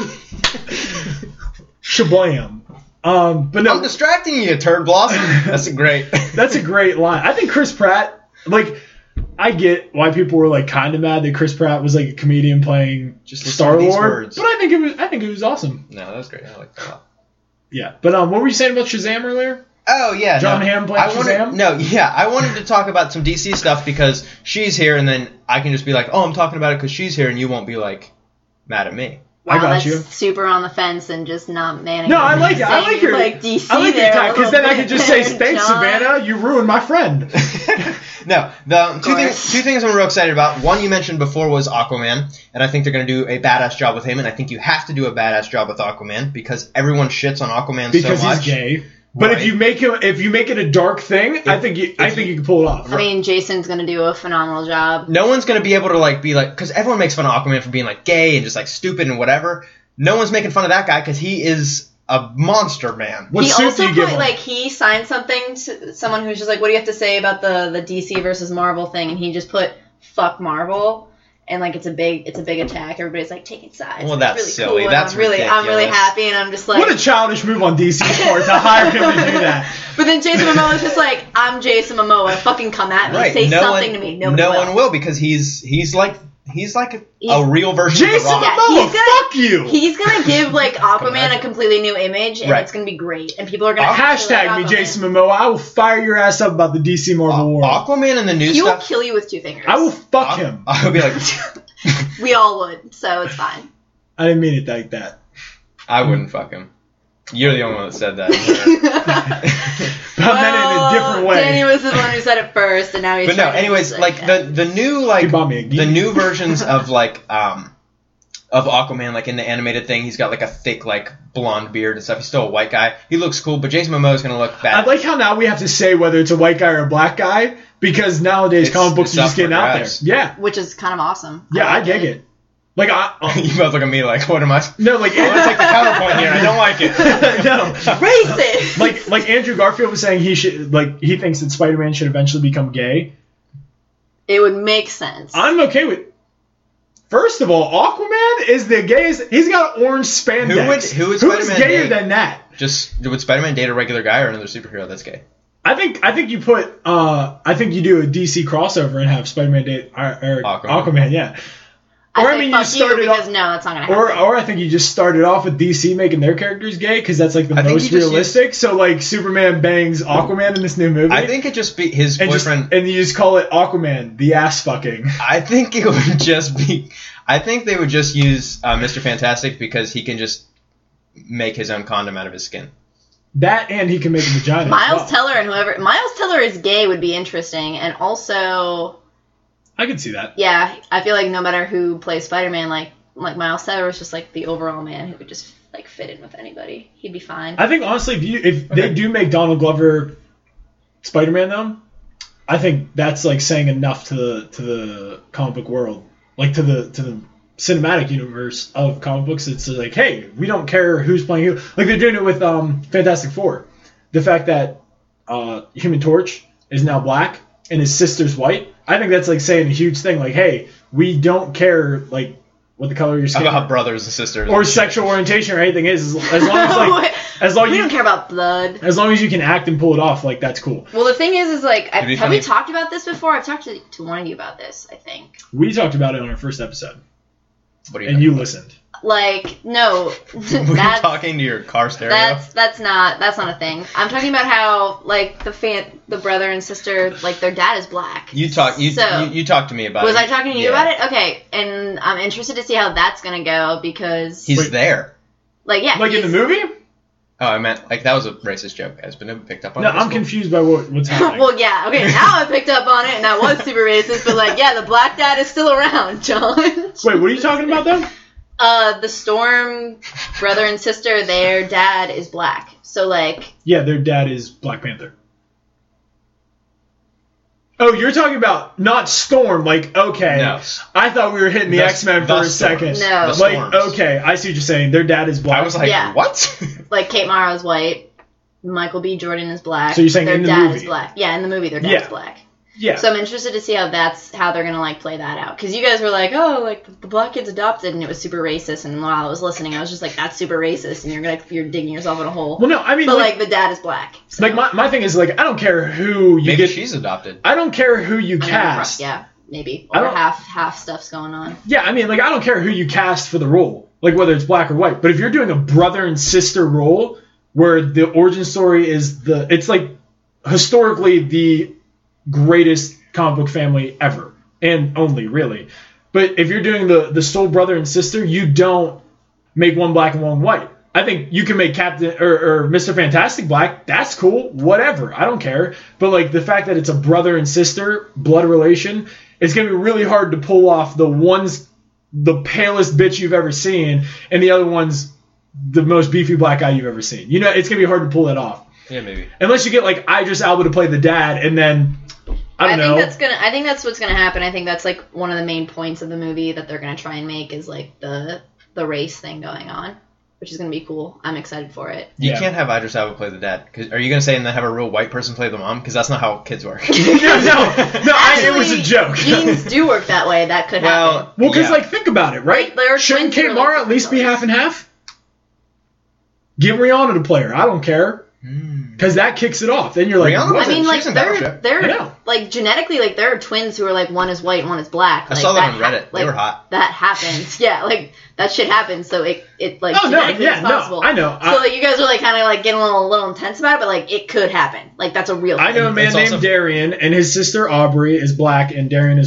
it. Shablam. But no. I'm distracting you, Turd Blossom. That's great. That's a great line. I think Chris Pratt, like... I get why people were like kind of mad that Chris Pratt was like a comedian playing Star-Lord, but I think it was awesome. No, that was great. I liked that a lot. Yeah, but what were you saying about Shazam earlier? Oh yeah, John Hamm playing Shazam. I wanted to talk about some DC stuff because she's here, and then I can just be like, oh, I'm talking about it because she's here, and you won't be like mad at me. Wow, I got that's you. Super on the fence and just not managing. No, I like it. I like your like DC I like your time because then I could just say, "Thanks, John. Savannah. You ruined my friend." No, the two things I'm real excited about. One you mentioned before was Aquaman, and I think they're going to do a badass job with him, and I think you have to do a badass job with Aquaman because everyone shits on Aquaman because so much. He's gay. But right. if you make it a dark thing, I think you can pull it off. I mean, Jason's gonna do a phenomenal job. No one's gonna be able to be like, because everyone makes fun of Aquaman for being like gay and just like stupid and whatever. No one's making fun of that guy because he is a monster man. What suit do you give him? He signed something to someone who's just like, what do you have to say about the DC versus Marvel thing? And he just put "fuck Marvel." And it's a big attack. Everybody's like taking sides. Well, that's really silly. Cool. That's ridiculous. I'm really happy, and I'm just like, what a childish move on DC's part to hire him to do that. But then Jason Momoa's just like, I'm Jason Momoa. Fucking come at me. Right. Say something to me. No one will because he's like a real version Jason of The Rock. Momoa, fuck you. He's gonna give Aquaman a completely new image, and it's gonna be great. And people are gonna hashtag me, Jason Momoa. I will fire your ass up about the DC Marvel war. Aquaman and the new stuff. He will kill you with 2 fingers. I will fuck him. I would be like. We all would, so it's fine. I didn't mean it like that. I wouldn't fuck him. You're the only one that said that. But I meant it in a different way. Danny was the one who said it first, and now he's. But no, anyways, like the new versions of like of Aquaman, like in the animated thing, he's got like a thick like blonde beard and stuff. He's still a white guy. He looks cool, but Jason Momoa is gonna look bad. I like how now we have to say whether it's a white guy or a black guy because nowadays comic books are just getting out there. Yeah, which is kind of awesome. Yeah, I dig it. Like you both look at me like, what am I? No, like I want to take the counterpoint here. I don't like it. No, racist. Like Andrew Garfield was saying, he thinks that Spider-Man should eventually become gay. It would make sense. I'm okay with. First of all, Aquaman is the gayest. He's got orange spandex. Who's gayer than that? Would Spider-Man date a regular guy or another superhero that's gay? I think you put. I think you do a DC crossover and have Spider-Man date Aquaman. Yeah. Or I mean, you started off, no, that's not gonna happen. Or I think you just started off with DC making their characters gay because that's like the most realistic. So like Superman bangs Aquaman in this new movie. I think it just be his boyfriend, and you just call it Aquaman, the ass fucking. I think it would just be. I think they would just use Mr. Fantastic because he can just make his own condom out of his skin. That and he can make a vagina. Miles Teller is gay would be interesting, and also. I could see that. Yeah, I feel like no matter who plays Spider-Man, like Miles Teller was just like the overall man who could just like fit in with anybody. He'd be fine. I think honestly, if they do make Donald Glover Spider-Man though, I think that's like saying enough to the comic book world, like to the cinematic universe of comic books. It's like, hey, we don't care who's playing who. Like they're doing it with Fantastic Four. The fact that Human Torch is now black and his sister's white. I think that's like saying a huge thing. Like, hey, we don't care like what the color of your skin about brothers and sisters or sexual orientation or anything is. As long as we don't care about blood. As long as you can act and pull it off, like that's cool. Well, the thing is like, have we talked about this before? I've talked to one of you about this. I think we talked about it on our first episode. And you listened. Like, no. Were you talking to your car stereo? That's not a thing. I'm talking about how like the brother and sister, like their dad is black. You talked to me about it. Was I talking to you about it? Okay, and I'm interested to see how that's gonna go because he's there. Like yeah. Like in the movie? Oh, I meant like that was a racist joke, guys, but nobody picked up on it. No, I'm confused by what's happening. Well, yeah, okay, now I picked up on it, and that was super racist, but like, yeah, the black dad is still around, John. Wait, what are you talking about though? The Storm brother and sister, their dad is black. So like yeah, their dad is Black Panther. Oh, you're talking about not Storm, like okay. No. I thought we were hitting the X-Men for a second. No. Like okay, I see what you're saying. Their dad is black. I was like, what? Like Kate Mara is white, Michael B. Jordan is black. So you're saying their in the dad movie? Is black. Yeah, in the movie their dad's black. Yeah. So I'm interested to see how they're gonna like play that out because you guys were like, oh, like the black kid's adopted and it was super racist, and while I was listening, I was just like, that's super racist, and you're digging yourself in a hole. Well, no, I mean, but like the dad is black. So. Like my thing is like I don't care who you maybe she's adopted. I don't care who you cast. Yeah, maybe or half stuff's going on. Yeah, I mean, like I don't care who you cast for the role, like whether it's black or white. But if you're doing a brother and sister role where the origin story is it's like historically the greatest comic book family ever and only really, but if you're doing the sole brother and sister, you don't make one black and one white. I think you can make Captain or Mr. Fantastic black. That's cool, whatever, I don't care. But like the fact that it's a brother and sister blood relation, it's gonna be really hard to pull off. The one's the palest bitch you've ever seen and the other one's the most beefy black guy you've ever seen. You know, it's gonna be hard to pull that off. Yeah, maybe. Unless you get like Idris Elba to play the dad and then I think that's what's gonna happen. I think that's like one of the main points of the movie that they're gonna try and make is like the race thing going on, which is gonna be cool. I'm excited for it. You can't have Idris Elba play the dad. Are you gonna say and then have a real white person play the mom? Because that's not how kids work. no, actually, it was a joke. Genes do work that way. That could happen. Well, because like think about it, right? Shouldn't Kate Mara at least be half and half? Give Rihanna to play her. I don't care. Because that kicks it off. Then you're like, I mean, like they're like genetically, like there are twins who are like one is white and one is black. I saw that on Reddit. They were hot. That happens. Yeah, like that shit happens. So it like genetically is possible. No, I know. So like you guys are like kind of like getting a little intense about it, but like it could happen. Like that's a real thing. I know a man named Darian, and his sister Aubrey is black and Darian is white.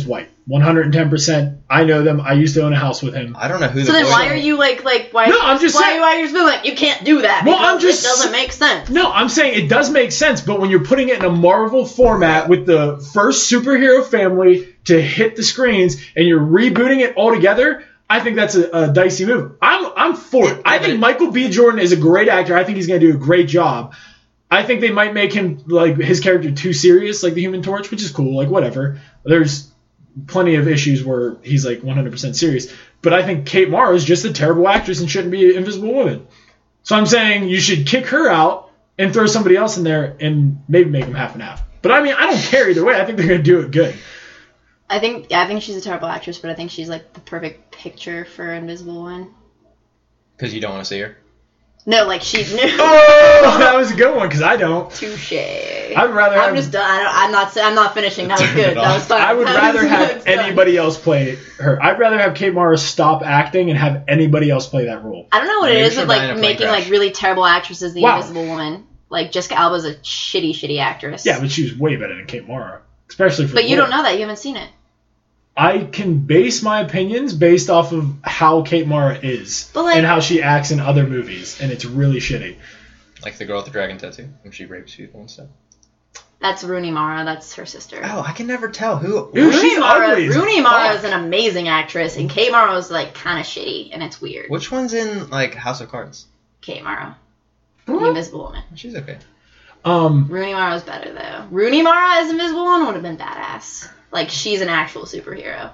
110%. I know them. I used to own a house with him. I don't know who. So then why are you like why? No, I'm just saying. Why are you like you can't do that? Well, I'm just. It doesn't make sense. No, I'm saying it does make sense, but when you're putting it in a Marvel format with the first superhero family to hit the screens and you're rebooting it all together, I think that's a dicey move. I'm for it. I think Michael B. Jordan is a great actor. I think he's going to do a great job. I think they might make him like his character too serious, like the Human Torch, which is cool. Like whatever. There's plenty of issues where he's like 100% serious. But I think Kate Mara is just a terrible actress and shouldn't be an Invisible Woman. So I'm saying you should kick her out and throw somebody else in there and maybe make them half and half. But I mean, I don't care either way. I think they're going to do it good. I think she's a terrible actress, but I think she's like the perfect picture for Invisible Woman. Because you don't want to see her? No, like she's new. Oh, that was a good one because I don't. Touche. I'd rather. I'm just done. I'm not finishing. That was good. That was fun. I would rather have anybody else play her. I'd rather have Kate Mara stop acting and have anybody else play that role. I don't know what it is with like making like really terrible actresses the Invisible Woman. Like Jessica Alba's a shitty actress. Yeah, but she was way better than Kate Mara, especially for. But you don't know that. You haven't seen it. I can base my opinions based off of how Kate Mara is and how she acts in other movies, and it's really shitty. Like the girl with the dragon tattoo, when she rapes people and stuff. That's Rooney Mara. That's her sister. Oh, I can never tell who. Rooney Mara is an amazing actress, and Kate Mara is like kind of shitty, and it's weird. Which one's in like House of Cards? Kate Mara, the Invisible Woman. She's okay. Rooney Mara was better though. Rooney Mara as Invisible Woman would have been badass. Like, she's an actual superhero.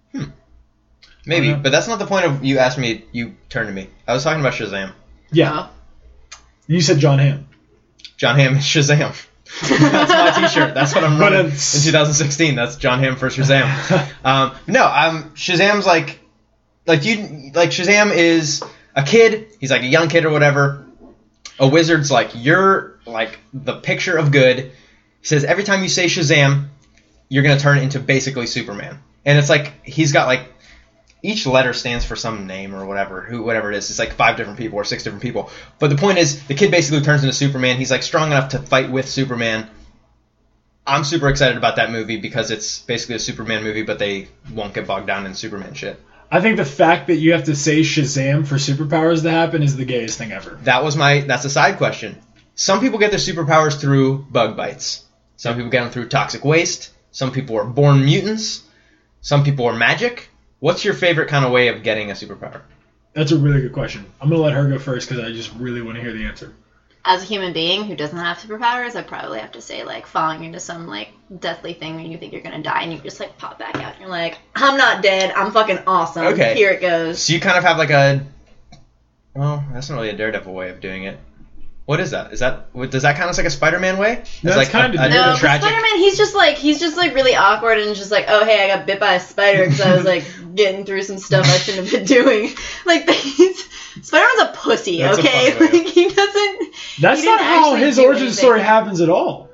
Maybe, but that's not the point of you asked me, you turned to me. I was talking about Shazam. Yeah. You said John Hamm. John Hamm is Shazam. That's my t-shirt. That's what I'm running in 2016. That's John Hamm for Shazam. Shazam's like Shazam is a kid. He's like a young kid or whatever. A wizard's like, you're like the picture of good. He says every time you say Shazam, you're going to turn into basically Superman. And it's like, he's got like, each letter stands for some name or whatever it is. It's like 5 different people or 6 different people. But the point is, the kid basically turns into Superman. He's like strong enough to fight with Superman. I'm super excited about that movie because it's basically a Superman movie, but they won't get bogged down in Superman shit. I think the fact that you have to say Shazam for superpowers to happen is the gayest thing ever. That's a side question. Some people get their superpowers through bug bites. Some people get them through toxic waste. Some people are born mutants. Some people are magic. What's your favorite kind of way of getting a superpower? That's a really good question. I'm going to let her go first because I just really want to hear the answer. As a human being who doesn't have superpowers, I'd probably have to say, like, falling into some, like, deathly thing when you think you're going to die and you just, like, pop back out and you're like, I'm not dead. I'm fucking awesome. Okay. Here it goes. So you kind of have, like, well, that's not really a Daredevil way of doing it. What is that? Does that count as like a Spider-Man way? No, like kind of. No, Spider-Man, he's just like really awkward and just like, oh hey, I got bit by a spider because I was like getting through some stuff I shouldn't have been doing. Like Spider-Man's a pussy, that's okay? Like he doesn't. That's not how his origin story happens at all.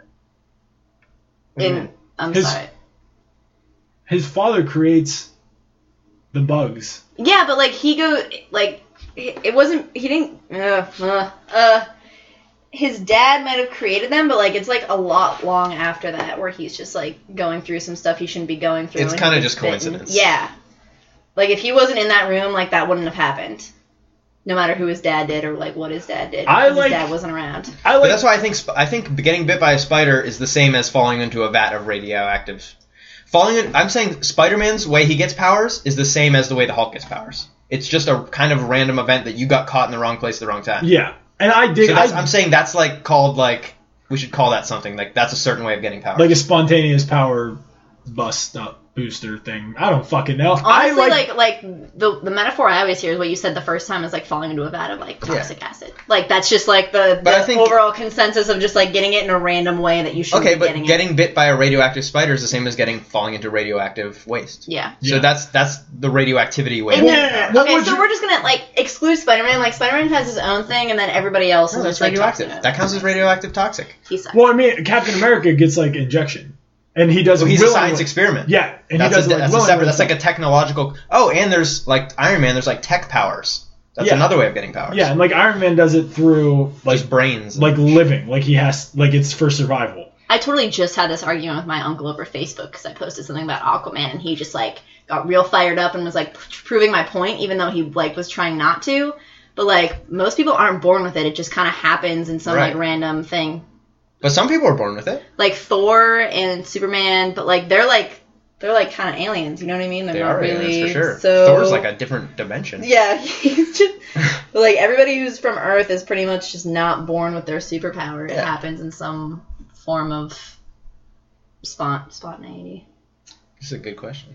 I'm sorry. His father creates the bugs. Yeah, but like he goes like it wasn't. He didn't. His dad might have created them, but like it's like a lot long after that where he's just like going through some stuff he shouldn't be going through. It's kind of just coincidence. Yeah. Like if he wasn't in that room, like that wouldn't have happened. No matter who his dad did or like what his dad did. His dad wasn't around. But that's why I think getting bit by a spider is the same as falling into a vat of radioactive. I'm saying Spider-Man's way he gets powers is the same as the way the Hulk gets powers. It's just a kind of random event that you got caught in the wrong place at the wrong time. Yeah. And I dig. So I'm saying that's like called like we should call that something like that's a certain way of getting power. Like a spontaneous power booster thing. I don't fucking know. Honestly, like the metaphor I always hear is what you said the first time is like falling into a vat of like toxic acid. Like that's just like the overall consensus of just like getting it in a random way that you shouldn't be getting it. Okay, but getting bit by a radioactive spider is the same as falling into radioactive waste. Yeah. So that's the radioactivity way. No. Okay, so we're just gonna like exclude Spider-Man. Like Spider-Man has his own thing, and then everybody else is that's radioactive. That counts as radioactive toxic. He sucks. Well, I mean, Captain America gets like injection. And he does. He's a science experiment. Yeah, and that's that's like a technological. Oh, and there's like Iron Man. There's like tech powers. That's another way of getting powers. Yeah, and like Iron Man does it through like just brains, like living. Like he has like it's for survival. I totally just had this argument with my uncle over Facebook because I posted something about Aquaman, and he just, like, got real fired up and was, like, proving my point, even though he, like, was trying not to. But, like, most people aren't born with it. It just kind of happens in some, like, random thing. But some people are born with it. Like, Thor and Superman, but, like, they're kind of aliens, you know what I mean? They're not really, aliens, for sure. So, Thor's like a different dimension. Yeah, he's just... But, like, everybody who's from Earth is pretty much just not born with their superpower. It happens in some form of spontaneity. This is a good question.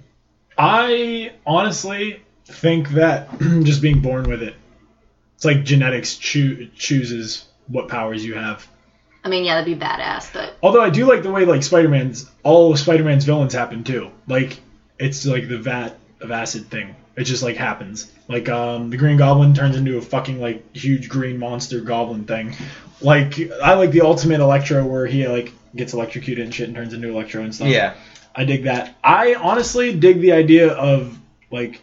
I honestly think that just being born with it, it's like genetics chooses what powers you have. I mean, yeah, that'd be badass, but... Although I do like the way, like, all of Spider-Man's villains happen, too. Like, it's like the vat of acid thing. It just, like, happens. Like, the Green Goblin turns into a fucking, like, huge green monster goblin thing. Like, I like the Ultimate Electro where he, like, gets electrocuted and shit and turns into Electro and stuff. Yeah. I dig that. I honestly dig the idea of, like,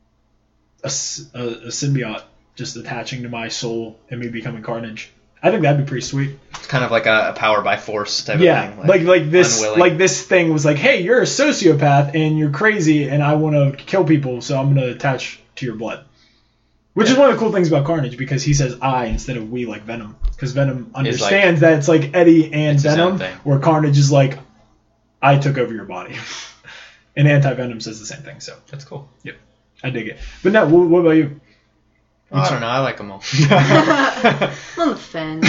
a symbiote just attaching to my soul and me becoming Carnage. I think that'd be pretty sweet. It's kind of like a power by force type of thing. Yeah, like this unwilling. Like this thing was like, hey, you're a sociopath and you're crazy and I want to kill people, so I'm going to attach to your blood. Which is one of the cool things about Carnage, because he says I instead of we, like Venom. Because Venom understands that it's like Eddie and Venom, where Carnage is like, I took over your body. And Anti-Venom says the same thing, so. That's cool. Yep. I dig it. But now, what about you? I don't know. I like them all. I'm on the fence.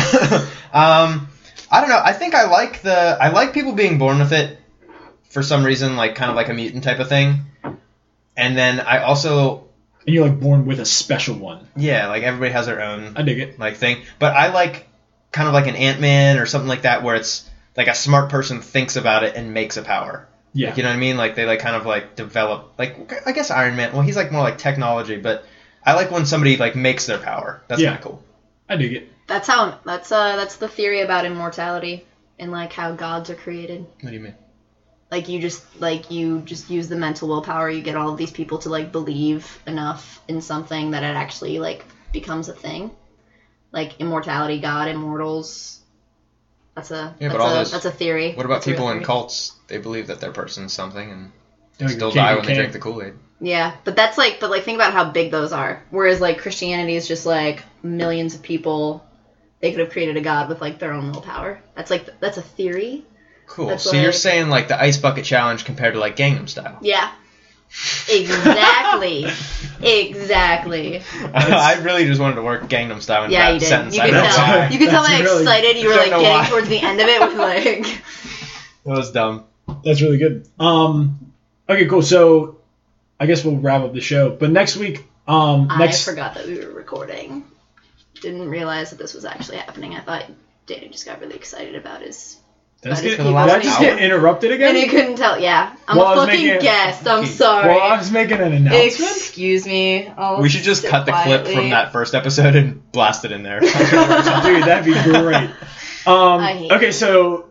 I don't know. I think I like people being born with it for some reason, like kind of like a mutant type of thing. And then I also... And you're like born with a special one. Yeah, like everybody has their own... I dig it. Like thing. But I like kind of like an Ant-Man or something like that, where it's like a smart person thinks about it and makes a power. Yeah. Like, you know what I mean? Like they like kind of like develop... Like, I guess Iron Man... Well, he's like more like technology, but... I like when somebody like makes their power. That's kind of cool. I dig it. That's the theory about immortality and like how gods are created. What do you mean? Like you just use the mental willpower. You get all of these people to like believe enough in something that it actually like becomes a thing. Like immortality, God, immortals. That's a theory. What about people in cults? They believe that their person's something and still die when they drink the Kool-Aid. Yeah, but think about how big those are. Whereas, like, Christianity is just, like, millions of people. They could have created a god with, like, their own willpower. That's a theory. Cool. So you're saying, like, the Ice Bucket Challenge compared to, like, Gangnam Style. Yeah. Exactly. Exactly. I really just wanted to work Gangnam Style in that sentence. You could tell. You could tell how excited you were, like, getting towards the end of it with, like... It was dumb. That's really good. Okay, cool. So... I guess we'll wrap up the show. But next week... I forgot that we were recording. Didn't realize that this was actually happening. I thought Danny just got really excited about his... Did I just get interrupted again? And you couldn't tell, yeah. I'm a fucking guest. I'm sorry. Well, I was making an announcement. Excuse me. We should just cut the clip from that first episode and blast it in there. Dude, that'd be great. Okay, so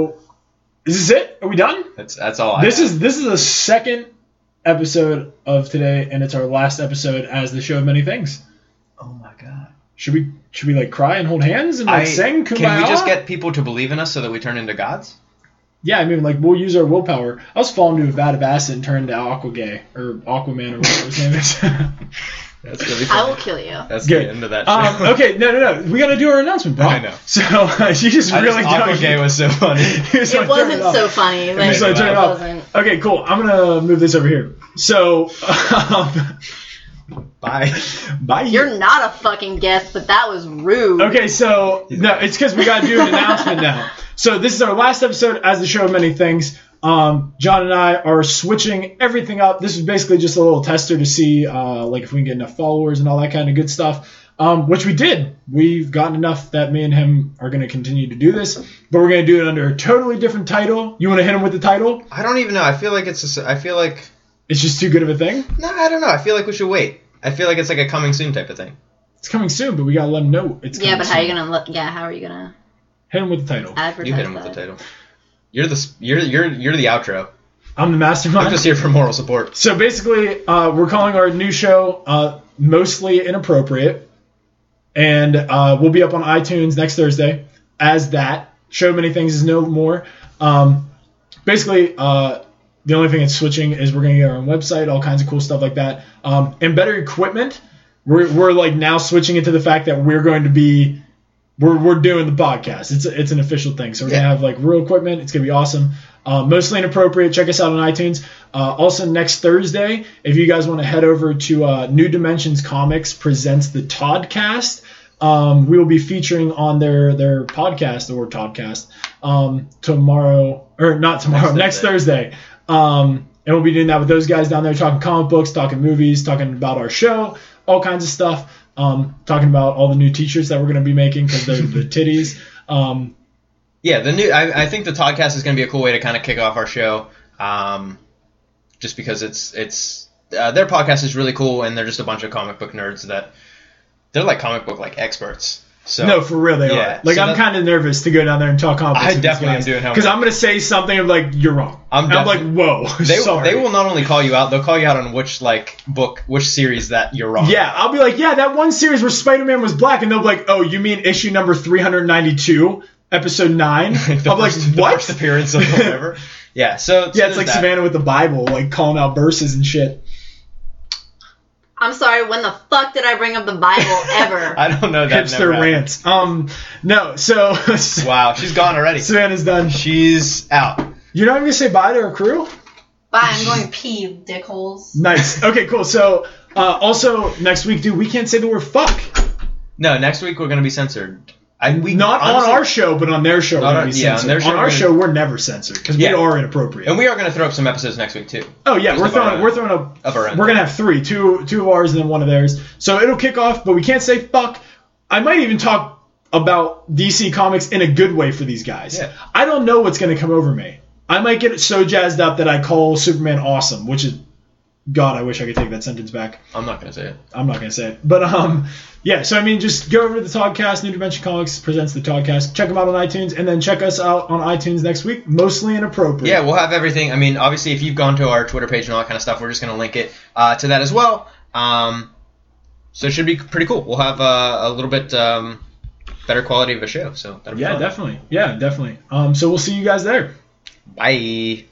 is this it? Are we done? That's all. This is the second episode of today, and it's our last episode as the show of many things. Oh my god! Should we like cry and hold hands and like sing Kumbaya? Can we just get people to believe in us so that we turn into gods? Yeah, I mean, like we'll use our willpower. I was falling into a vat of acid and turned into Aquagay or Aquaman or whatever his name is. That's really funny. I will kill you. That's good. The end of that show. Okay, no. We got to do our announcement, bro. I know. So you just really don't. Aquagay was so funny. It wasn't so funny. Like, it wasn't. Okay, cool. I'm gonna move this over here. So, bye. You're not a fucking guest, but that was rude. Okay, so no, it's because we got to do an announcement now. So this is our last episode as the show of many things. John and I are switching everything up. This is basically just a little tester to see like if we can get enough followers and all that kind of good stuff, which we did. We've gotten enough that me and him are going to continue to do this, but we're going to do it under a totally different title. You want to hit him with the title? I don't even know. I feel like it's just too good of a thing? No, I don't know. I feel like we should wait. I feel like it's like a coming soon type of thing. It's coming soon, but we got to let him know it's coming soon. How are you going to how are you going to hit him with the title? You hit him with the title. You're the outro. I'm the mastermind. I'm just here for moral support. So basically, we're calling our new show Mostly Inappropriate, and we'll be up on iTunes next Thursday as that. show many things is no more. Basically, the only thing that's switching is we're going to get our own website, all kinds of cool stuff like that. And better equipment. We're like now switching it to the fact that we're going to be we're doing the podcast. It's an official thing. So we're going to have like real equipment. It's going to be awesome. Mostly Inappropriate. Check us out on iTunes. Also next Thursday, if you guys want to head over to New Dimensions Comics presents the Toddcast. We will be featuring on their podcast, the word Toddcast, next Thursday. And we'll be doing that with those guys down there, talking comic books, talking movies, talking about our show, all kinds of stuff. Talking about all the new t-shirts that we're going to be making because they're the titties. I think the Toddcast is going to be a cool way to kind of kick off our show. Just because it's their podcast is really cool, and they're just a bunch of comic book nerds that they're like comic book like experts. So no, for real, they are. Like, I'm kind of nervous to go down there and talk comic books. I definitely am doing because I'm going to say something of like, you're wrong. I'm like, whoa. They will not only call you out, they'll call you out on which series that you're wrong. Yeah, I'll be like, yeah, that one series where Spider-Man was black, and they'll be like, oh, you mean issue number 392, episode 9? I'm like, what? The first appearance of whatever. Yeah, so it's like Savannah with the Bible, like calling out verses and shit. I'm sorry, when the fuck did I bring up the Bible ever? I don't know that. Hipster rants. No, so... Wow, she's gone already. Savannah's done. She's out. You're not even going to say bye to our crew? Bye, I'm going to pee, you dickholes. Nice. Okay, cool. So, also, next week, dude, we can't say the word fuck. No, next week we're going to be censored. Not on our show, but on their show. On our show, we're never censored because we are inappropriate. And we are going to throw up some episodes next week too. Oh yeah, we're throwing up. We're going to have 3, two of ours and then one of theirs. So it'll kick off, but we can't say fuck. I might even talk about DC Comics in a good way for these guys. Yeah. I don't know what's going to come over me. I might get so jazzed up that I call Superman awesome, which is, God, I wish I could take that sentence back. I'm not going to say it. I'm not going to say it. But, yeah, so, I mean, just go over to the Toddcast. New Dimension Comics presents the Toddcast. Check them out on iTunes, and then check us out on iTunes next week. Mostly Inappropriate. Yeah, we'll have everything. I mean, obviously, if you've gone to our Twitter page and all that kind of stuff, we're just going to link it to that as well. So it should be pretty cool. We'll have a little bit better quality of a show. So that'll be fun. Definitely. Yeah, definitely. So we'll see you guys there. Bye.